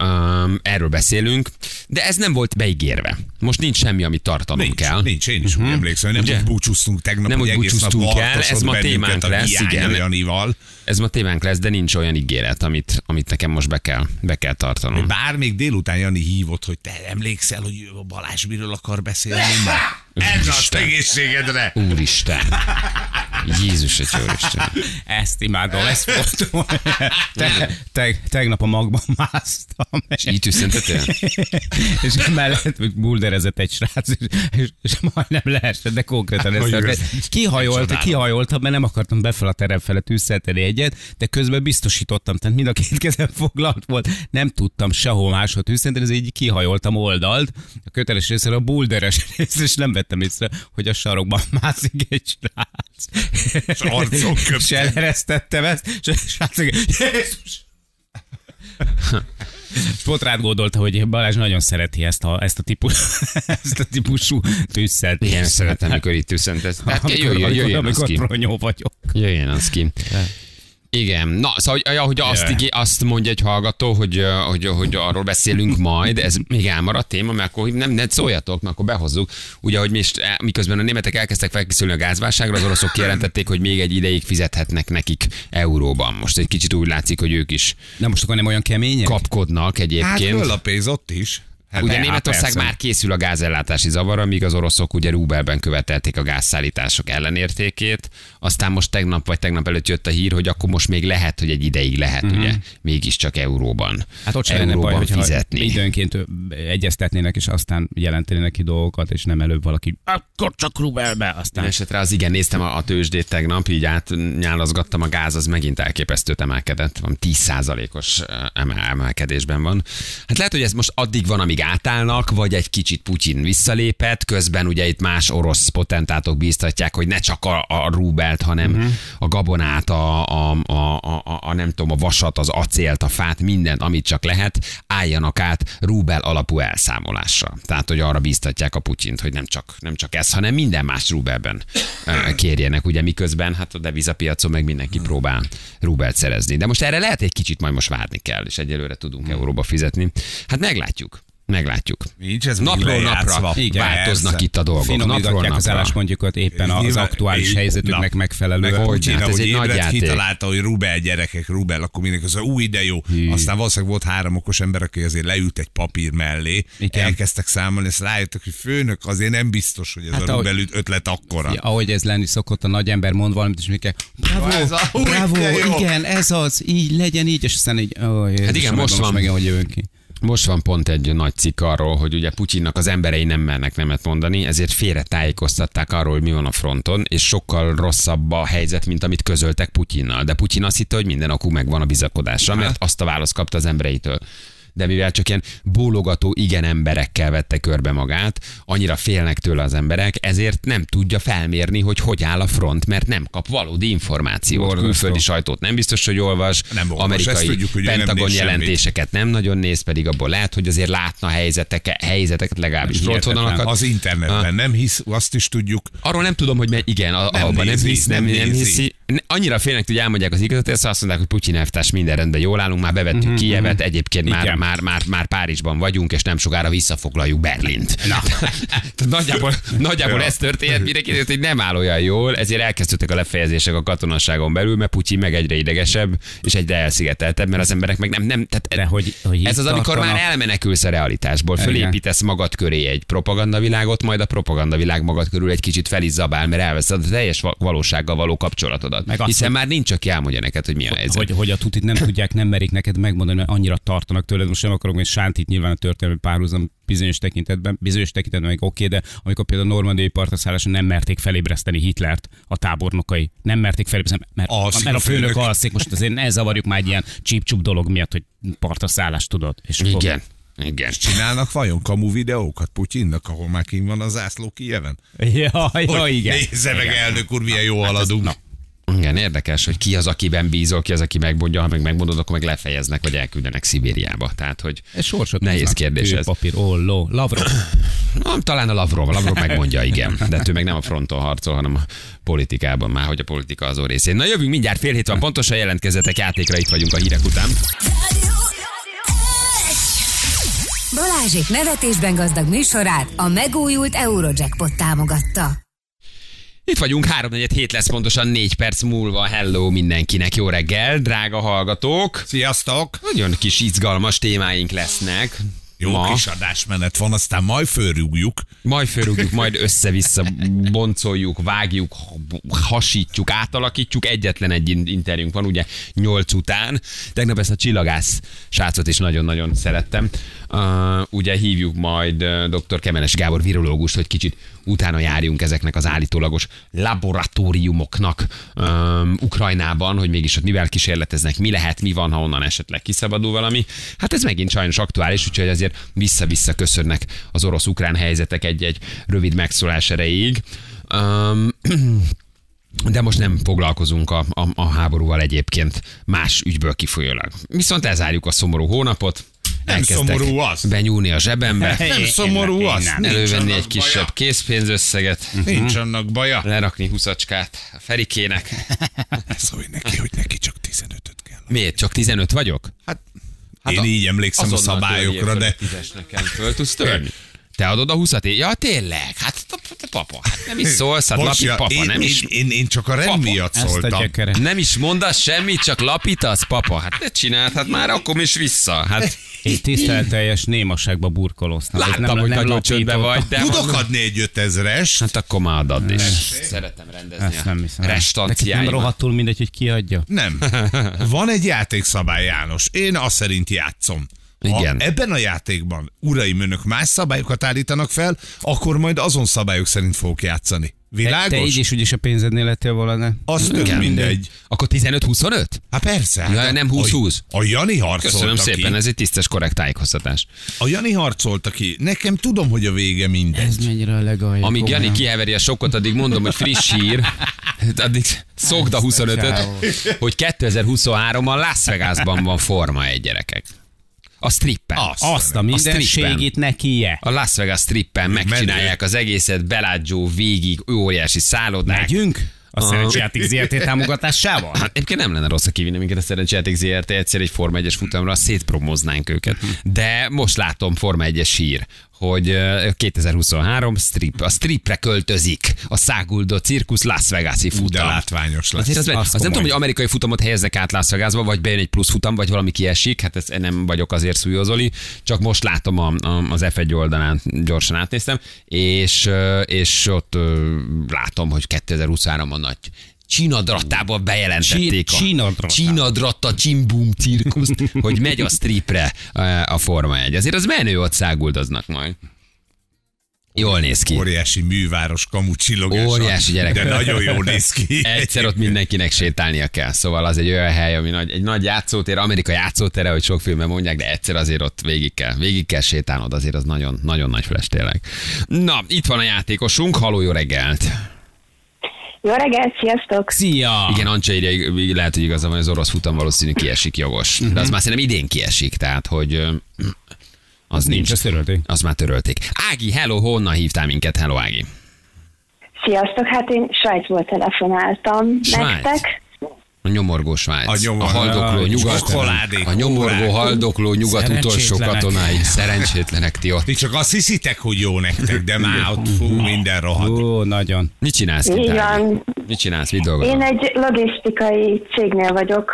[SPEAKER 2] Erről beszélünk, de ez nem volt beígérve. Most nincs semmi, amit tartanom kell.
[SPEAKER 3] Nincs, én is úgy emlékszem, nem úgy búcsúztunk tegnap,
[SPEAKER 2] nem
[SPEAKER 3] hogy egész nap
[SPEAKER 2] el, ez ma témánk lesz, igen.
[SPEAKER 3] Janival.
[SPEAKER 2] Ez ma témánk lesz, de nincs olyan ígéret, amit nekem most be kell tartanom.
[SPEAKER 3] Bár még délután Jani hívott, hogy te emlékszel, hogy Balázs miről akar beszélni ma? Ez az egészségedre!
[SPEAKER 2] Úristen! Jézus, egy Isten.
[SPEAKER 4] Ezt imádom, ezt voltam. Tegnap a magban másztam.
[SPEAKER 2] És így tüsszentetően?
[SPEAKER 4] És mellett bulderezett egy srác, és majdnem leesett, de konkrétan ezt kihajoltam, mert nem akartam befel a terem felett tüsszenteni egyet, de közben biztosítottam, tehát mind a két kezem foglalt volt, nem tudtam sehol máshol tüsszenteni, ez így kihajoltam oldalt, a köteles részre a bulderes részre, és nem vettem észre, hogy a sarokban mászik egy srác.
[SPEAKER 3] És arcon köpte.
[SPEAKER 4] És eleresztettem ezt, és a srác Jézus! És pont rád gondolta, hogy Balázs nagyon szereti ezt a típusú tüsszet.
[SPEAKER 2] Igen, szeretem, amikor itt tüsszentesz.
[SPEAKER 4] Amikor pronyó vagyok.
[SPEAKER 2] Jöjjön az ki. Igen, na, szóval hogy azt mondja egy hallgató, hogy arról beszélünk majd, ez még elmaradt téma, mert akkor nem szóljatok, mert akkor behozzuk. Ugye, hogy miközben a németek elkezdtek felkészülni a gázválságra, az oroszok kijelentették, hogy még egy ideig fizethetnek nekik euróban. Most egy kicsit úgy látszik, hogy ők is
[SPEAKER 4] nem most akkor nem olyan kemények?
[SPEAKER 2] Kapkodnak egyébként.
[SPEAKER 3] Hát föl a pénz ott is.
[SPEAKER 2] Hát ugye Németország már készül a gázellátási zavarra, míg az oroszok ugye rubelben követelték a gázszállítások ellenértékét. Aztán most tegnap előtt jött a hír, hogy akkor most még lehet, hogy egy ideig lehet, ugye, mégiscsak euróban.
[SPEAKER 4] Hát ott sem lenne baj, hogyha időnként egyeztetnének, és aztán jelentenének ki dolgokat, és nem előbb valaki, akkor csak rubelbe, aztán.
[SPEAKER 2] Esetre az igen, néztem a tőzsdét tegnap, így átnyálazgattam, a gáz az megint elképesztőt emelkedett, van 10%-os emelkedésben van. Hát lehet, hogy ez most addig van, amíg átállnak, vagy egy kicsit Putyin visszalépett, közben ugye itt más orosz potentátok bíztatják, hogy ne csak a rubelt, hanem a gabonát, a nem tudom, a vasat, az acélt, a fát, mindent, amit csak lehet, álljanak át rubel alapú elszámolásra. Tehát, hogy arra bíztatják a Putyint, hogy nem csak ez, hanem minden más rubelben kérjenek, ugye miközben hát a devizapiacon meg mindenki próbál rubelt szerezni. De most erre lehet egy kicsit majd most várni kell, és egyelőre tudunk euróba fizetni. Hát meglátjuk.
[SPEAKER 3] Nincs ez
[SPEAKER 2] napról napra változnak itt a dolgok.
[SPEAKER 4] Finomítgatják az álláspontjukat éppen az aktuális helyzetüknek megfelelően.
[SPEAKER 3] Hogy
[SPEAKER 2] hát ez egy nagy játék.
[SPEAKER 3] Kitalálta, hogy rubel gyerekek, rubel, akkor mindenki az új, de jó. Aztán valószínűleg volt 3 okos ember, aki azért leült egy papír mellé, elkezdtek számolni, és rájöttek, hogy főnök, azért nem biztos, hogy ez a rubel ötlet akkora.
[SPEAKER 4] Ahogy ez lenni szokott, a nagy ember mond valamit, és mikor bravo, igen, ez az, így legyen így, és aztán így,
[SPEAKER 2] hát igen, most van megint, hogy jövünk ki. Most van pont egy nagy cikk arról, hogy ugye Putyinnak az emberei nem mernek nemet mondani, ezért félre tájékoztatták arról, hogy mi van a fronton, és sokkal rosszabb a helyzet, mint amit közöltek Putyinnal. De Putyin azt hitte, hogy minden akú megvan a bizakodásra, mert azt a választ kapta az embereitől. De mivel csak ilyen bólogató igen emberekkel vette körbe magát, annyira félnek tőle az emberek, ezért nem tudja felmérni, hogy áll a front, mert nem kap valódi információt. Külföldi sajtót nem biztos, hogy olvas, amerikai tudjuk, Pentagon jelentéseket nem nagyon néz, pedig abból lehet, hogy azért látna helyzeteket legalábbis frontvonalakat.
[SPEAKER 3] Az internetben nem hisz, azt is tudjuk.
[SPEAKER 2] Arról nem tudom, hogy igen, abban nem hiszi. Annyira félnek, hogy elmondják az igazat, és azt mondják, hogy Putyin elvtárs, minden rendben, jól állunk, már bevettük Kijevet, egyébként már Párizsban vagyunk, és nem sokára visszafoglaljuk Berlint. Nagyjából ez történt, mire kiderült, hogy nem áll olyan jól, ezért elkezdődtek a lefejezések a katonasságon belül, mert Putyin meg egyre idegesebb, és egyre elszigeteltebb, mert az emberek meg nem ez az, amikor már elmenekülsz a realitásból, fölépítesz magad köré egy propagandavilágot, majd a propagandavilág magad körül egy kicsit fel is zabál, mert elveszed a teljes valósággal való kapcsolatodat. Hiszen már nincs, aki elmondja neked, hogy mi a helyzet.
[SPEAKER 4] Hogy a tutit nem tudják, nem merik neked megmondani, mert annyira tartanak tőled. Most nem akarok még Sántit nyilván a történelmi párhuzam bizonyos tekintetben még oké, de amikor például a normandiai partraszálláson nem merték felébreszteni Hitlert a tábornokai. Nem merték felébreszteni, mert a főnök alszik. Most azért ne zavarjuk már egy ilyen csíp-csup dolog miatt, hogy partraszállást tudod. És
[SPEAKER 2] igen.
[SPEAKER 3] És csinálnak vajon kamu videókat Putyinnak, ahol már kint van a zászló Kijeven?
[SPEAKER 4] Ja, igen.
[SPEAKER 3] Nézze meg, elnök úr, milyen jó haladunk.
[SPEAKER 2] Igen, érdekes, hogy ki az, akiben bízol, ki az, aki megmondja, ha meg megmondod, akkor meg lefejeznek, vagy elküldenek Szibériába. Tehát, hogy nehéz kérdés ez.
[SPEAKER 4] Papír, olló, Lavrov.
[SPEAKER 2] Talán a Lavrov megmondja, igen. De ő meg nem a fronton harcol, hanem a politikában már, hogy a politika azon részén. Na jövünk mindjárt, 7:30 van pontosan, jelentkezzetek játékra, itt vagyunk a hírek után.
[SPEAKER 5] Balázsék nevetésben gazdag műsorát a megújult Eurojackpot támogatta.
[SPEAKER 2] Itt vagyunk, 3:47 lesz pontosan 4 perc múlva. Hello mindenkinek, jó reggel, drága hallgatók.
[SPEAKER 3] Sziasztok!
[SPEAKER 2] Nagyon kis izgalmas témáink lesznek.
[SPEAKER 3] Jó
[SPEAKER 2] ma.
[SPEAKER 3] kis adásmenet van, aztán majd fölrúgjuk.
[SPEAKER 2] Majd össze-vissza boncoljuk, vágjuk, hasítjuk, átalakítjuk. Egyetlen egy interjúnk van, ugye 8 után. Tegnap ezt a csillagász srácot is nagyon-nagyon szerettem. Ugye hívjuk majd dr. Kemenes Gábor virológust, hogy kicsit utána járjunk ezeknek az állítólagos laboratóriumoknak Ukrajnában, hogy mégis ott mivel kísérleteznek, mi lehet, mi van, ha onnan esetleg kiszabadul valami. Hát ez megint sajnos aktuális, úgyhogy azért vissza-vissza köszönnek az orosz-ukrán helyzetek egy rövid megszólás erejéig. De most nem foglalkozunk a háborúval egyébként más ügyből kifolyólag. Viszont elzárjuk a szomorú hónapot.
[SPEAKER 3] Nem szomorú az.
[SPEAKER 2] Benyúlni a zsebembe.
[SPEAKER 3] Nem szomorú az.
[SPEAKER 2] Elővenni egy kisebb készpénzösszeget.
[SPEAKER 3] Nincs annak baja.
[SPEAKER 2] Lerakni 20-acskát a Ferikének.
[SPEAKER 3] Szólj neki, hogy neki csak 15-öt kell.
[SPEAKER 2] Miért? Csak 15 vagyok?
[SPEAKER 3] Hát én így emlékszem a szabályokra, de...
[SPEAKER 2] 10-es nekem föl tudsz törni. Te adod a 20-at? Ja, tényleg? Hát papa, hát nem is szólsz, hát lapít papa, nem is...
[SPEAKER 3] Én csak a rend miatt szóltam.
[SPEAKER 2] Nem is mondasz semmit, csak lapítasz, papa. Hát ne csináld, hát már akkor is vissza. Hát...
[SPEAKER 4] Én tisztelteljes némaságba burkolóztam.
[SPEAKER 2] Láttam, hogy nagyon csöndben vagy. De
[SPEAKER 3] tudok adni egy 5000-est.
[SPEAKER 2] Hát akkor már add is. Szeretem rendezni a restanciáimat.
[SPEAKER 4] Nem rohadtul mindegy, hogy ki adja?
[SPEAKER 3] Nem. Van egy játékszabály, János. Én azt szerint játszom.
[SPEAKER 2] Igen.
[SPEAKER 3] Ebben a játékban, uraim, önök más szabályokat állítanak fel, akkor majd azon szabályok szerint fogok játszani. Világos?
[SPEAKER 4] Te így is úgyis a pénzednél lettél volna.
[SPEAKER 3] Az tök mindegy.
[SPEAKER 2] Akkor 15-25?
[SPEAKER 3] Hát persze.
[SPEAKER 2] Ja, nem 20-20.
[SPEAKER 3] A Jani harcolta
[SPEAKER 2] Köszönöm
[SPEAKER 3] ki.
[SPEAKER 2] szépen, ez egy tisztes, korrekt tájékoztatás.
[SPEAKER 3] A Jani harcolta ki. Nekem tudom, hogy a vége mindegy.
[SPEAKER 4] Ez mennyire a legalja.
[SPEAKER 2] Amíg Jani kiheveri a sokkot, addig mondom, hogy friss hír, addig szokd a 25-öt, hogy 2023-ban Las Vegasban van Forma 1, gyerekek. A strippen.
[SPEAKER 4] Azt a mindenségét nekie.
[SPEAKER 2] A Las Vegas strippen megcsinálják az egészet, Bellagio végig, óriási szállodák.
[SPEAKER 4] Megyünk? A Szerencsejáték ZRT támogatásával?
[SPEAKER 2] Hát egyébként nem lenne rossz, ha kivinne minket a Szerencsejáték ZRT egyszer egy Forma 1-es futamra, szétpromoznánk őket. De most látom Forma 1-es hír, hogy 2023 strip. A stripre költözik a száguldó cirkusz Las Vegas-i futam.
[SPEAKER 3] De látványos lesz.
[SPEAKER 2] Azért az nem tudom, hogy amerikai futamot helyeznek át Las Vegasba, vagy bejön egy plusz futam, vagy valami kiesik. Hát ez nem vagyok azért Szújó Zoli. Csak most látom az F1 oldalán, gyorsan átnéztem, és ott látom, hogy 2023-ban nagy Csinadrattában bejelentették a Csinadratta Csimbum cirkuszt, hogy megy a stripre a Forma 1. Azért az menő, ott száguldoznak majd. Jól néz ki.
[SPEAKER 3] Óriási műváros, kamucsillogás.
[SPEAKER 2] Óriási gyerek.
[SPEAKER 3] De nagyon jól néz ki.
[SPEAKER 2] Egyszer ott mindenkinek sétálnia kell. Szóval az egy olyan hely, ami egy nagy játszótér, Amerika játszótere, hogy sok filmben mondják, de egyszer azért ott végig kell sétálnod, azért az nagyon, nagyon nagy flash tényleg. Na, itt van a játékosunk, haló, jó reggelt!
[SPEAKER 6] Jó reggelt, sziasztok!
[SPEAKER 4] Szia!
[SPEAKER 2] Igen, Ancsa írja, lehet, hogy igaza van, az orosz futam valószínű kiesik, jogos. De az már szerintem idén kiesik, tehát, hogy az nincs.
[SPEAKER 4] Azt törölték.
[SPEAKER 2] Az már törölték. Ági, hello, honnan hívtál minket? Hello, Ági.
[SPEAKER 6] Sziasztok, hát én Svájcból telefonáltam nektek.
[SPEAKER 2] A nyomorgó Svájc.
[SPEAKER 3] A
[SPEAKER 2] haldokló nyugat. A nyomorgó, haldokló nyugat utolsó katonái. Szerencsétlenek ti ott.
[SPEAKER 3] Ti csak azt hiszitek, hogy jó nektek, de már ott minden rohadt.
[SPEAKER 4] Ó, nagyon.
[SPEAKER 2] Mit csinálsz?
[SPEAKER 6] Így van.
[SPEAKER 2] Mit csinálsz? Mit dolgozol?
[SPEAKER 6] Én egy logisztikai cégnél vagyok,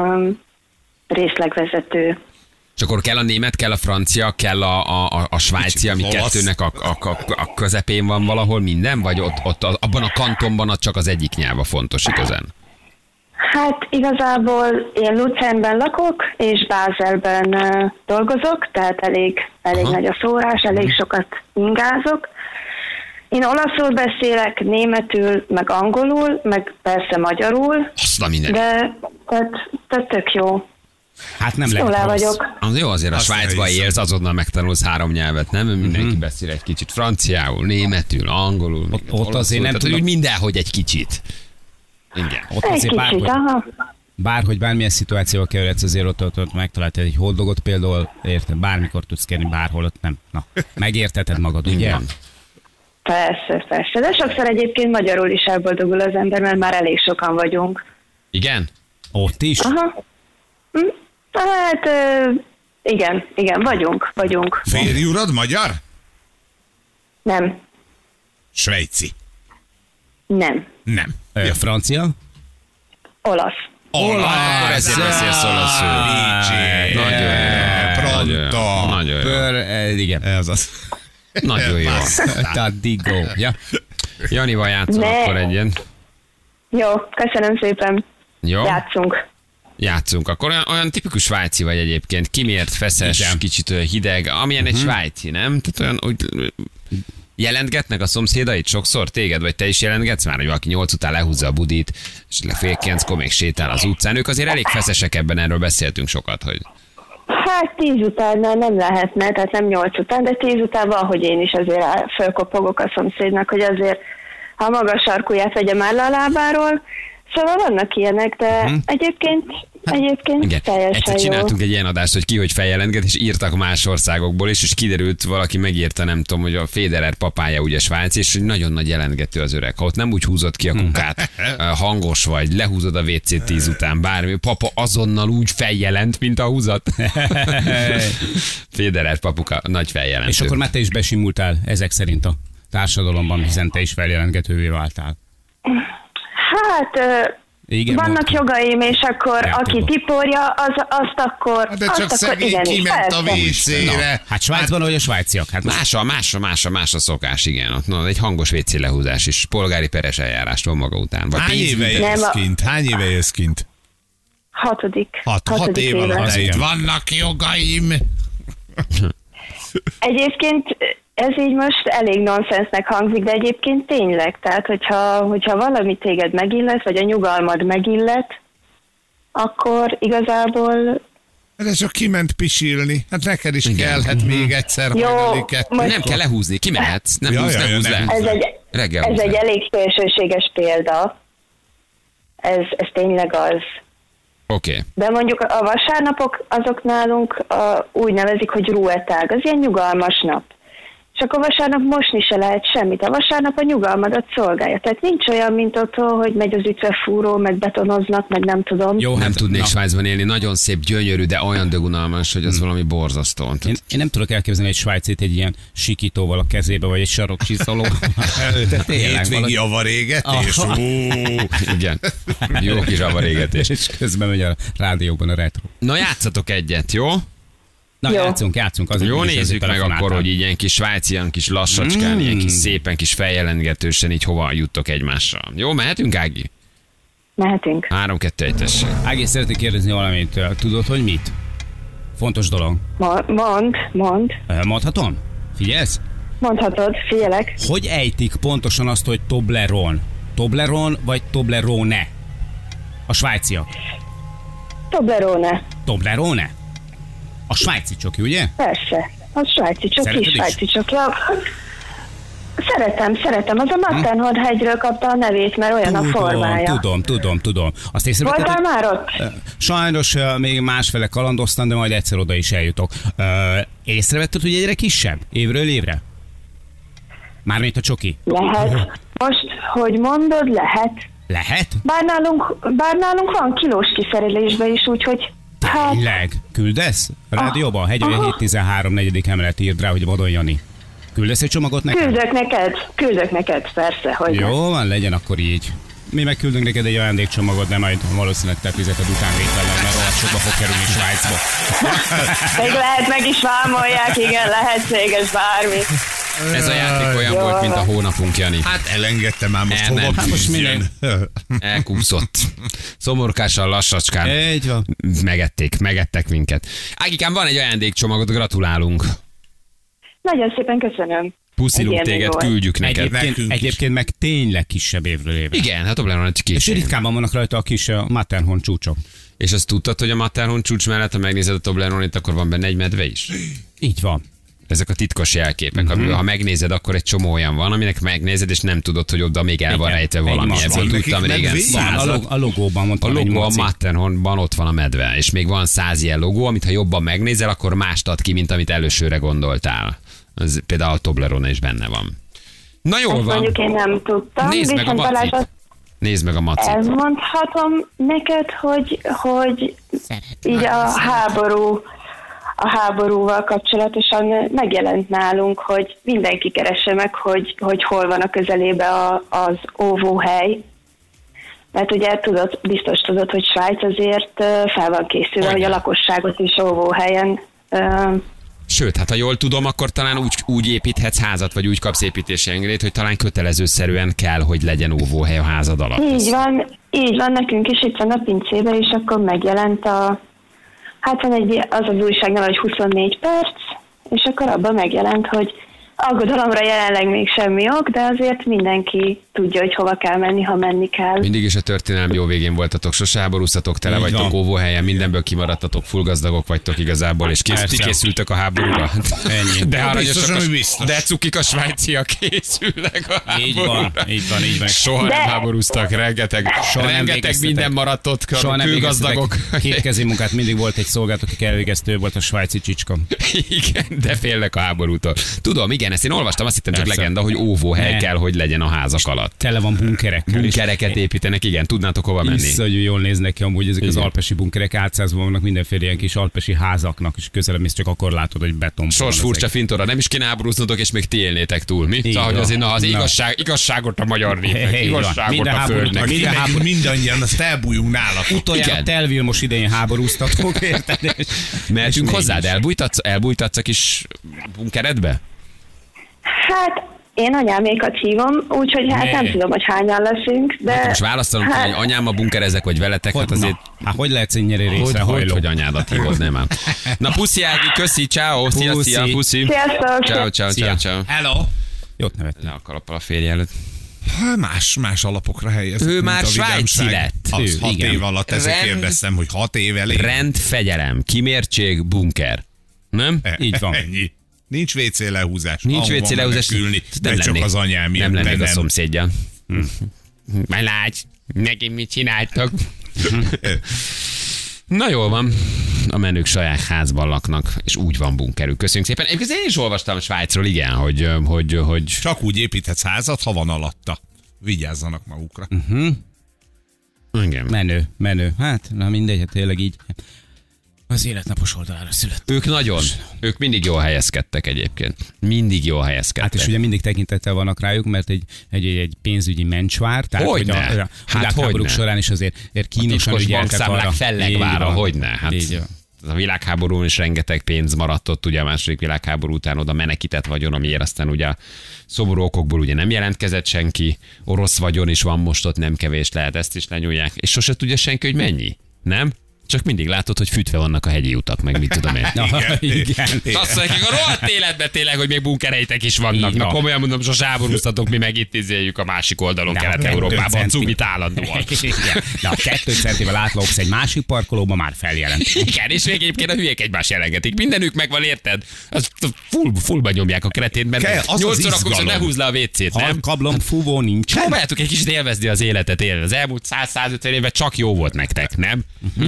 [SPEAKER 6] részlegvezető.
[SPEAKER 2] És akkor kell a német, kell a francia, kell a svájci, ami kettőnek a közepén van valahol minden? Vagy ott abban a kantonban csak az egyik nyelv a fontos igazán?
[SPEAKER 6] Hát igazából én Luzernben lakok, és Bázelben dolgozok, tehát elég nagy a szórás, elég sokat ingázok. Én olaszul beszélek, németül, meg angolul, meg persze magyarul, de tehát tök jó.
[SPEAKER 4] Hát nem
[SPEAKER 6] Jól
[SPEAKER 4] lehet
[SPEAKER 6] el
[SPEAKER 4] rossz.
[SPEAKER 6] vagyok.
[SPEAKER 2] Az jó, azért a
[SPEAKER 3] Azt
[SPEAKER 2] Svájcba
[SPEAKER 3] elhiszem.
[SPEAKER 2] élsz, azonnal megtanulsz 3 nyelvet, nem? Mindenki beszél egy kicsit franciául, németül, angolul.
[SPEAKER 4] Ott azért nem
[SPEAKER 2] tehát,
[SPEAKER 4] tudom.
[SPEAKER 2] úgy mindenhogy egy kicsit. Igen.
[SPEAKER 4] Ott
[SPEAKER 6] Egy
[SPEAKER 4] azért
[SPEAKER 6] kicsit, aha.
[SPEAKER 4] bármilyen szituációval kerülhetsz, azért ott megtaláltad egy holdogot például, érted, bármikor tudsz kérni, bárhol ott nem. Na, megérteted magad, ugye?
[SPEAKER 2] Igen.
[SPEAKER 6] Persze. De sokszor egyébként magyarul is elboldogul az ember, mert már elég sokan vagyunk.
[SPEAKER 2] Igen?
[SPEAKER 4] Ott is?
[SPEAKER 6] Aha. Hát igen, vagyunk.
[SPEAKER 3] Férj urad magyar?
[SPEAKER 6] Nem.
[SPEAKER 3] Svájci.
[SPEAKER 6] Nem.
[SPEAKER 3] Nem.
[SPEAKER 4] Francia?
[SPEAKER 6] Olasz.
[SPEAKER 2] Akkor ezért beszélsz olaszul. Nagyon jó.
[SPEAKER 3] Fanta.
[SPEAKER 2] Nagyon jó.
[SPEAKER 4] Igen.
[SPEAKER 3] Ez az.
[SPEAKER 2] Nagyon jó.
[SPEAKER 4] Tadigo. Ja.
[SPEAKER 2] Janival játszol akkor egyen.
[SPEAKER 6] Jó, köszönöm szépen.
[SPEAKER 2] Jó?
[SPEAKER 6] Játszunk.
[SPEAKER 2] Akkor olyan tipikus svájci vagy egyébként. Kimért, feszes,
[SPEAKER 4] Igen.
[SPEAKER 2] kicsit olyan hideg, amilyen egy svájci, nem? Tehát olyan, úgy jelentgetnek a szomszédait sokszor téged, vagy te is jelentgetsz már, hogy valaki 8 után lehúzza a budit, és fél 9-kor még sétál az utcán. Ők azért elég feszesek ebben, erről beszéltünk sokat, hogy...
[SPEAKER 6] Hát 10 után nem lehetne, tehát nem 8 után, de 10 után valahogy én is azért fölkopogok a szomszédnak, hogy azért ha magas sarkuját vegye már le a lábáról. Szóval vannak ilyenek, de egyébként
[SPEAKER 2] Igen.
[SPEAKER 6] teljesen
[SPEAKER 2] Egyszer
[SPEAKER 6] jó.
[SPEAKER 2] csináltunk egy ilyen adást, hogy ki hogy feljelentget, és írtak más országokból is, és kiderült, valaki megírta, nem tudom, hogy a Federer papája ugye svájci, és hogy nagyon nagy jelentgető az öreg. Ha ott nem úgy húzott ki a kukát, hangos vagy, lehúzod a WC-t 10 után, bármi, papa azonnal úgy feljelent, mint a húzat. Federer papuka, nagy feljelentő.
[SPEAKER 4] És akkor már te is besimultál ezek szerint a társadalomban, hiszen te is feljelentgetővé váltál.
[SPEAKER 6] Hát
[SPEAKER 4] Igen,
[SPEAKER 6] vannak
[SPEAKER 4] mondtam.
[SPEAKER 6] jogaim, és akkor aki tiporja, azt akkor...
[SPEAKER 3] De csak
[SPEAKER 6] azt
[SPEAKER 3] szegény
[SPEAKER 6] igenis,
[SPEAKER 3] kiment a
[SPEAKER 6] persze.
[SPEAKER 3] WC-re.
[SPEAKER 4] Hát Svájcban, hogy a svájciak. Hát
[SPEAKER 2] Más a szokás, igen. Ott egy hangos WC lehúzás is. Polgári peres eljárást van maga után. Vagy
[SPEAKER 3] Hány éve
[SPEAKER 2] pénzbüntet.
[SPEAKER 3] jössz
[SPEAKER 6] Nem,
[SPEAKER 3] kint? Hány éve jössz kint?
[SPEAKER 6] 6.
[SPEAKER 3] 6 év alatt
[SPEAKER 4] éve.
[SPEAKER 3] itt. Vannak jogaim.
[SPEAKER 6] Egyébként ez így most elég nonsensnek hangzik, de egyébként tényleg. Tehát, hogyha valami téged megillet, vagy a nyugalmad megillet, akkor igazából...
[SPEAKER 3] De csak kiment pisilni. Hát neked is kellhet még egyszer hajnali kettő.
[SPEAKER 6] most-
[SPEAKER 2] Nem kell lehúzni, kimehetsz. Nem
[SPEAKER 3] Ja,
[SPEAKER 2] húz,
[SPEAKER 3] ja,
[SPEAKER 2] nem
[SPEAKER 3] ja,
[SPEAKER 2] húz
[SPEAKER 3] nem.
[SPEAKER 2] le. Reggel
[SPEAKER 6] Ez
[SPEAKER 2] húz
[SPEAKER 6] egy
[SPEAKER 2] le.
[SPEAKER 6] elég szélsőséges példa. Ez tényleg az.
[SPEAKER 2] Oké.
[SPEAKER 6] De mondjuk a vasárnapok azok nálunk úgy nevezik, hogy ruetág. Az ilyen nyugalmas nap. És akkor vasárnap mosni se lehet semmit. A vasárnap a nyugalmadat szolgálja. Tehát nincs olyan, mint otthon, hogy megy az ütvefúró, meg betonoznak, meg nem tudom.
[SPEAKER 4] Jó,
[SPEAKER 2] Nem
[SPEAKER 4] hát,
[SPEAKER 2] tudnék
[SPEAKER 4] na.
[SPEAKER 2] Svájcban élni. Nagyon szép, gyönyörű, de olyan dögunalmas, hogy az valami borzasztó.
[SPEAKER 4] Én nem tudok elképzelni egy svájcit egy ilyen sikítóval a kezébe, vagy egy sarokcsiszoló.
[SPEAKER 3] Hétvégi avarégetés.
[SPEAKER 4] Ah.
[SPEAKER 2] Igen. Jó kis avarégetés.
[SPEAKER 4] És közben megy a rádióban a retro.
[SPEAKER 2] Na játszatok egyet, jó?
[SPEAKER 4] Na,
[SPEAKER 6] Jó.
[SPEAKER 4] játszunk. Azért
[SPEAKER 2] Jó,
[SPEAKER 4] úgyis
[SPEAKER 2] nézzük
[SPEAKER 4] ezért
[SPEAKER 2] meg akkor,
[SPEAKER 4] telefonáltam.
[SPEAKER 2] hogy így ilyen kis svájci, ilyen kis lassacskán, ilyen kis szépen kis feljelentgetősen így hova juttok egymással. Jó, mehetünk, Ági?
[SPEAKER 6] Mehetünk.
[SPEAKER 2] 3-2-1, tessék.
[SPEAKER 4] Ági, szeretnék kérdezni valamit. Tudod, hogy mit? Fontos dolog.
[SPEAKER 6] Mond.
[SPEAKER 4] Mondhatom? Figyelsz?
[SPEAKER 6] Mondhatod, figyelek.
[SPEAKER 4] Hogy ejtik pontosan azt, hogy Toblerone? Toblerone vagy Toblerone? A svájciak.
[SPEAKER 6] Toblerone.
[SPEAKER 4] Toblerone? A svájci csoki, ugye?
[SPEAKER 6] Persze. Az svájci csoki,
[SPEAKER 4] Szereted is?
[SPEAKER 6] svájci csoki. Szeretem. Az a Matterhorn hegyről kapta a nevét, mert olyan a formája.
[SPEAKER 4] Tudom. Azt észrevetted,
[SPEAKER 6] Voltál
[SPEAKER 4] hogy-
[SPEAKER 6] már ott?
[SPEAKER 4] Sajnos még másfele kalandoztam, de majd egyszer oda is eljutok. Észrevetted, hogy egyre kisebb? Évről évre? Mármint a csoki.
[SPEAKER 6] Lehet. Most, hogy mondod, lehet.
[SPEAKER 4] Lehet?
[SPEAKER 6] Bár nálunk van kilós kiszerelésben is, úgyhogy hát
[SPEAKER 4] Tényleg? Küldesz? Rádióban? Hegyalja 713 4. emelet írt rá, hogy Vadon Jani. Küldesz egy csomagot nekem?
[SPEAKER 6] küldök neked, persze, hogy
[SPEAKER 4] Jó van, legyen akkor így. Mi megküldünk neked egy ajándékcsomagot, de majd valószínűleg te fizeted utánvétellel, mert rohadt sokba fog kerülni Svájcba.
[SPEAKER 6] még lehet meg is vámolják, igen, lehetséges bármi.
[SPEAKER 2] Ez a játék olyan volt, mint a hónapunk, Jani.
[SPEAKER 3] Hát elengedte már most
[SPEAKER 2] Nem,
[SPEAKER 3] hova
[SPEAKER 2] hát
[SPEAKER 4] most
[SPEAKER 3] küzdjön.
[SPEAKER 2] Elkúszott. Szomorkással, lassacskán.
[SPEAKER 4] Így van.
[SPEAKER 2] Megettek minket. Ágikám, van egy ajándékcsomagod, gratulálunk.
[SPEAKER 6] Nagyon szépen köszönöm.
[SPEAKER 2] Puszilunk
[SPEAKER 6] Egy élmény
[SPEAKER 2] téged,
[SPEAKER 6] volt.
[SPEAKER 2] küldjük neked.
[SPEAKER 3] nekünk is.
[SPEAKER 4] Egyébként meg tényleg kisebb évről évre.
[SPEAKER 2] Igen, hát Toblerone egy
[SPEAKER 4] És
[SPEAKER 2] kis.
[SPEAKER 4] ritkában vannak rajta a kis Matterhorn csúcsok.
[SPEAKER 2] És azt tudtad, hogy a Matterhorn csúcs mellett, ha megnézed a Toblerone-t, akkor van benne egy medve is?
[SPEAKER 4] Így van.
[SPEAKER 2] Ezek a titkos jelképek, ha megnézed, akkor egy csomó olyan van, aminek megnézed, és nem tudod, hogy oda még el van
[SPEAKER 4] Igen,
[SPEAKER 2] rejtve
[SPEAKER 4] egy
[SPEAKER 2] valami.
[SPEAKER 4] mac.
[SPEAKER 2] Ebből
[SPEAKER 3] Nekik
[SPEAKER 2] tudtam régen.
[SPEAKER 3] medvék?
[SPEAKER 4] Van,
[SPEAKER 2] Század.
[SPEAKER 4] a logóban
[SPEAKER 2] A
[SPEAKER 4] mondtam, egy
[SPEAKER 2] logó a
[SPEAKER 4] maci.
[SPEAKER 2] Matterhornban ott van a medve, és még van 100 ilyen logó, amit ha jobban megnézel, akkor mást ad ki, mint amit elősőre gondoltál. Ez például a Toblerone is benne van. Na jól
[SPEAKER 6] Ezt
[SPEAKER 2] van.
[SPEAKER 6] mondjuk én nem tudtam.
[SPEAKER 2] Nézd meg a
[SPEAKER 6] Viszont Balázs,
[SPEAKER 2] macit.
[SPEAKER 6] azt
[SPEAKER 2] Nézd meg a macit.
[SPEAKER 6] elmondhatom neked, hogy így a háborúval kapcsolatosan megjelent nálunk, hogy mindenki keresse meg, hogy hol van a közelébe az óvóhely. Mert ugye biztos tudod, hogy Svájc azért fel van készülve, hogy a lakosságot is óvóhelyen
[SPEAKER 2] Sőt, hát ha jól tudom, akkor talán úgy építhetsz házat, vagy úgy kapsz építési engedélyt, hogy talán kötelezőszerűen kell, hogy legyen óvóhely a házad alatt.
[SPEAKER 6] Így van, nekünk is itt van a pincében, és akkor megjelent az újságnál, hogy 24 perc, és akkor abban megjelent, hogy aggodalomra jelenleg még semmi ok, de azért mindenki tudja, hogy hova kell menni, ha menni kell.
[SPEAKER 2] Mindig is a történelem jó végén voltatok, sose háborúztatok, tele vagytok óvóhelyen, mindenből kimaradtatok, full gazdagok vagytok igazából, és készültök a háborúra.
[SPEAKER 4] Ennyi.
[SPEAKER 2] De aranyosak,
[SPEAKER 3] biztos.
[SPEAKER 2] de cukik a svájciak készülnek a háborúra.
[SPEAKER 4] Így van.
[SPEAKER 2] Soha nem háborúztak, rengeteg minden maradt ott, kőgazdagok.
[SPEAKER 4] Kétkezi munkát mindig volt egy szolgálat, aki elvégezte, ő volt a svájci csicska.
[SPEAKER 2] Igen, de félnek a háborútól. Tudom, igen, ezt én olvastam, azt hittem csak legenda, hogy óvóhely kell, hogy legyen a házak alatt.
[SPEAKER 4] Tele van bunkerekkel.
[SPEAKER 2] Bunkereket építenek, igen, tudnátok hova menni.
[SPEAKER 4] Iszonyú jól néznek ki amúgy ezek az alpesi bunkerek, átszázban vannak mindenféle ilyen kis alpesi házaknak, és közelebb mész, csak akkor látod, hogy beton.
[SPEAKER 2] Sors furcsa fintora, nem is kéne háborúznotok, és még ti élnétek túl, mi? Szóval, hogy azért az igazságot a magyar népnek, igazságot a földnek.
[SPEAKER 3] Mindannyian azt elbújunk nála.
[SPEAKER 4] Utoljára Tel Vilmos idején háborúztatok, érted?
[SPEAKER 2] Mehetünk hozzád, elbújtatsz a kis bunkeredbe?
[SPEAKER 6] Hát, én anyámékat hívom, úgyhogy nem tudom, hogy hányan leszünk, de...
[SPEAKER 2] Most választanom, hogy anyám a bunkerezek, vagy veletek, hát azért...
[SPEAKER 4] hogy lehetsz ennyire részrehajló?
[SPEAKER 2] Hogy anyádat hívod, nem ám. Na puszi Ági, köszi, ciao, szia, puszi.
[SPEAKER 6] Sziasztok!
[SPEAKER 2] Ciao.
[SPEAKER 4] Hello! Jót nevet.
[SPEAKER 2] Le a kalappal a férje előtt.
[SPEAKER 3] Más alapokra helyezett.
[SPEAKER 2] Ő már svájci lett.
[SPEAKER 3] Az 6 év alatt, ezért kérdeztem, hogy 6 év elég.
[SPEAKER 2] Rend, fegyelem, kimértség, bunker. Nem?
[SPEAKER 4] Így van.
[SPEAKER 3] Ennyi. Nincs WC lehúzás.
[SPEAKER 2] Nincs WC lehúzás.
[SPEAKER 3] Nem csak az anyám
[SPEAKER 2] nem lennék a szomszédja. Már látsz, megint mit csináltak? Na jól van, a menők saját házban laknak, és úgy van bunkerük. Köszönjük szépen. Egyébként én is olvastam Svájcról, igen, hogy...
[SPEAKER 3] Csak úgy építhetsz házat, ha van alatta. Vigyázzanak magukra.
[SPEAKER 2] Igen.
[SPEAKER 4] Menő. Hát, na mindegy, hát tényleg így. Az életnapos oldalára születtek.
[SPEAKER 2] Ők mindig jól helyezkedtek egyébként. Mindig jól helyezkedtek.
[SPEAKER 4] Hát és ugye mindig tekintettel vannak rájuk, mert egy pénzügyi mencsvár. Tehát, hogy a világháborúk során is azért kínosan ügyeltek arra.
[SPEAKER 2] Fellegvára, hogyne. Hát a világháborún is rengeteg pénz maradt ott, ugye a második világháború után oda menekített vagyon, amiért aztán ugye a szomorú okokból ugye nem jelentkezett senki, orosz vagyon is van most ott, nem kevés, lehet ezt is lenyúlják, és sose tudja senki, hogy mennyi, nem? Csak mindig látod, hogy fűtve vannak a hegyi utak, meg mit tudom én.
[SPEAKER 4] Igen.
[SPEAKER 2] Azt mondják, a rohadt életben tényleg, hogy még bunkereitek is vannak. Na komolyan mondom, sose háborúztatok, mi meg itt izéljük a másik oldalon, Kelet-Európában, cumit állandóan.
[SPEAKER 4] De a 2 centivel átlóksz egy másik parkolóba, már feljelent.
[SPEAKER 2] Igen, és még egyébként a hülyék egymás jelengetik. Mindenük megvan, érted? Az fullba nyomják a kreténben. 8-szor akkor ne húzd le a WC-t, nem?
[SPEAKER 4] Kablom, fúvó nincs.
[SPEAKER 2] Próbáljátok egy kicsit élvezni az életet, az elmúlt 100-150 évben csak jó volt nektek, nem?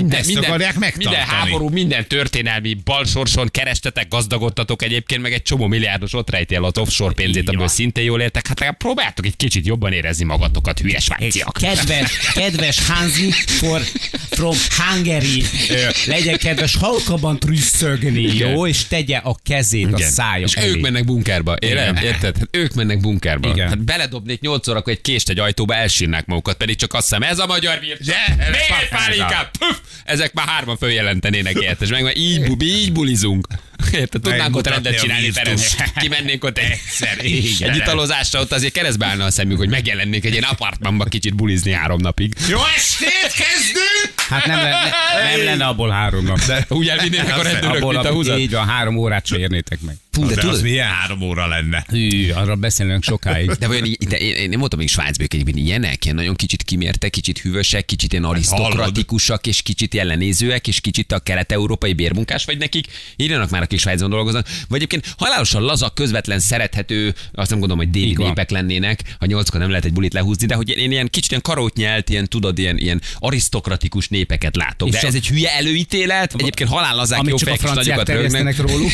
[SPEAKER 2] Minden háború, minden történelmi balsorson kerestetek, gazdagodtatok egyébként, meg egy csomó milliárdos ott rejti el az offshore pénzét, amiből szintén jól éltek. Hát legalább próbáljátok egy kicsit jobban érezni magatokat, hülyes svájciak.
[SPEAKER 4] Kedves Hansi from Hungary, legyen kedves halkabban trüsszögni, jó? És tegye a kezét a szája
[SPEAKER 2] és ők mennek bunkerba, érted? Hát ők mennek bunkerba. Igen. Hát beledobnék 8 órakor egy kést egy ajtóba, elsírnák magukat, pedig csak azt hiszem, ez a magyar virtus. Még egy pálinkát! Ezek már 3 följelentenének, érted? Meg így bulizunk. Érted? Tudnánk ott rendet csinálni, Ferenc. Kimennénk ott egy italozásra, ott azért keresztbe állna a szemük, hogy megjelennék egy ilyen apartmanba kicsit bulizni 3 napig.
[SPEAKER 3] Jó estét, kezdünk!
[SPEAKER 4] Hát nem lenne abból 3 nap. De
[SPEAKER 2] úgy elvinnének a rendőrök, mint a húzat.
[SPEAKER 4] Így van, 3 órát se érnétek meg.
[SPEAKER 3] De az milyen 3 óra lenne?
[SPEAKER 4] Arra beszélünk sokáig.
[SPEAKER 2] De olyan, én nem voltam még Svájcban, egyébként ilyenek, ilyen nagyon kicsit kimértek, kicsit hűvösek, kicsit ilyen arisztokratikusak, és kicsit ellenézőek, és kicsit a kelet-európai bérmunkás vagy nekik. Írjanak már, akik Svájcban dolgoznak. Vagy egyébként halálosan lazak, közvetlen, szerethető, azt nem gondolom, hogy déli népek lennének, ha 8-kor nem lehet egy bulit lehúzni, de hogy én ilyen kicsit ilyen karótnyelt, ilyen tudod, ilyen arisztokratikus népeket látok. De ez egy hülye előítélet, egyébként halállazák, jó fejek, és nagyokat rögnek róluk.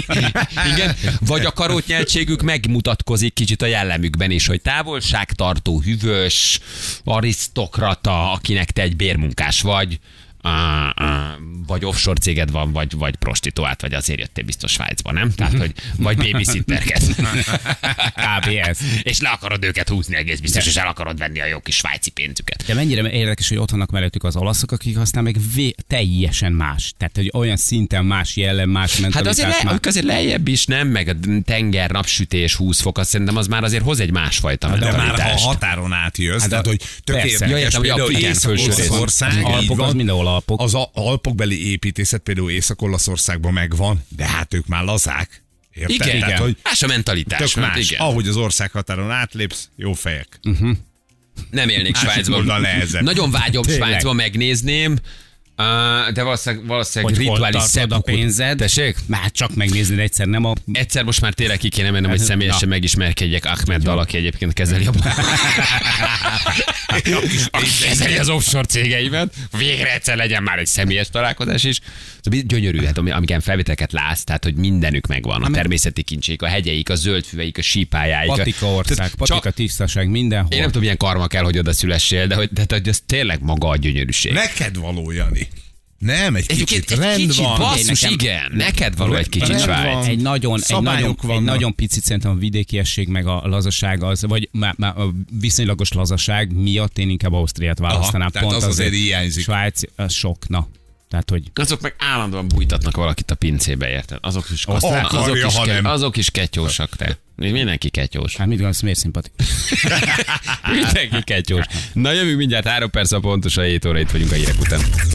[SPEAKER 2] Igen, vagy a karótnyeltségük megmutatkozik kicsit a jellemükben is, hogy távolságtartó, hűvös, arisztokrata, akinek te egy bérmunkás vagy. vagy offshore céged van, vagy prostituált, vagy azért jöttél biztos Svájcba, nem? Tehát, hogy vagy babysitterket.
[SPEAKER 4] KBS.
[SPEAKER 2] És le akarod őket húzni egész biztos, és el akarod venni a jó kis svájci pénzüket.
[SPEAKER 4] De mennyire érdekes, hogy ott vannak mellettük az olaszok, akik aztán meg teljesen más. Tehát, hogy olyan szinten más jellem, más mentalitás.
[SPEAKER 2] Hát azért lejjebb is, nem? Meg a tenger, napsütés, 20 fok, azt szerintem az már azért hoz egy másfajta mentalitást.
[SPEAKER 3] De már ha határon átjössz, tehát hogy tök érdekes, például Észak-Olaszország,
[SPEAKER 4] Alpok, az mindenhol Alpok.
[SPEAKER 3] Az alpokbeli építészet például Észak-Olaszországban megvan, de hát ők már lazák. Érted?
[SPEAKER 2] Igen,
[SPEAKER 3] tehát, hogy
[SPEAKER 2] más a mentalitás.
[SPEAKER 3] tök más.
[SPEAKER 2] Igen.
[SPEAKER 3] Ahogy az országhatáron átlépsz, jó fejek.
[SPEAKER 2] Nem élnék Svájcban. Nagyon vágyom Svájcba, megnézném. De valószínűleg rituális
[SPEAKER 4] a pénzed.
[SPEAKER 2] Tessék?
[SPEAKER 4] Már csak megnézni egyszer, nem a...
[SPEAKER 2] Egyszer most már tényleg ki kéne mennem, hogy személyesen megismerkedjek Ahmeddal, aki egyébként kezeli kezeli az offshore cégeimet. Végre egyszer legyen már egy személyes találkozás is. Gyönyörű, hát amiken felvételeket látsz, tehát hogy mindenük megvan. A természeti kincsék, a hegyeik, a zöldfüveik, a sípályáik.
[SPEAKER 4] Patika ország, patika tisztaság, mindenhol.
[SPEAKER 2] Én nem tudom, milyen karma kell, hogy oda szülessél, de hogy ez tényleg maga a gyönyörűség.
[SPEAKER 3] Neked való, Jani. Nem, egy kicsit rend van.
[SPEAKER 2] Basszus, igen, neked való egy kicsit Svájc.
[SPEAKER 4] Egy nagyon picit szerintem a vidékiesség meg a lazaság az, vagy már a viszonylagos lazaság miatt én inkább Ausztriát választanám.
[SPEAKER 3] Tehát pont az azért hiányzik.
[SPEAKER 4] Svájc, az sok, na. Tehát, hogy...
[SPEAKER 2] Azok meg állandóan bújtatnak valakit a pincébe, érted? Azok is ketyósak, te. Mindenki ketyós.
[SPEAKER 4] Hát mit gondolsz, miért szimpatikus?
[SPEAKER 2] Mindenki ketyós. Na jövünk mindjárt 3 perc, pontosan 7 óra, itt vagyunk a hírek után.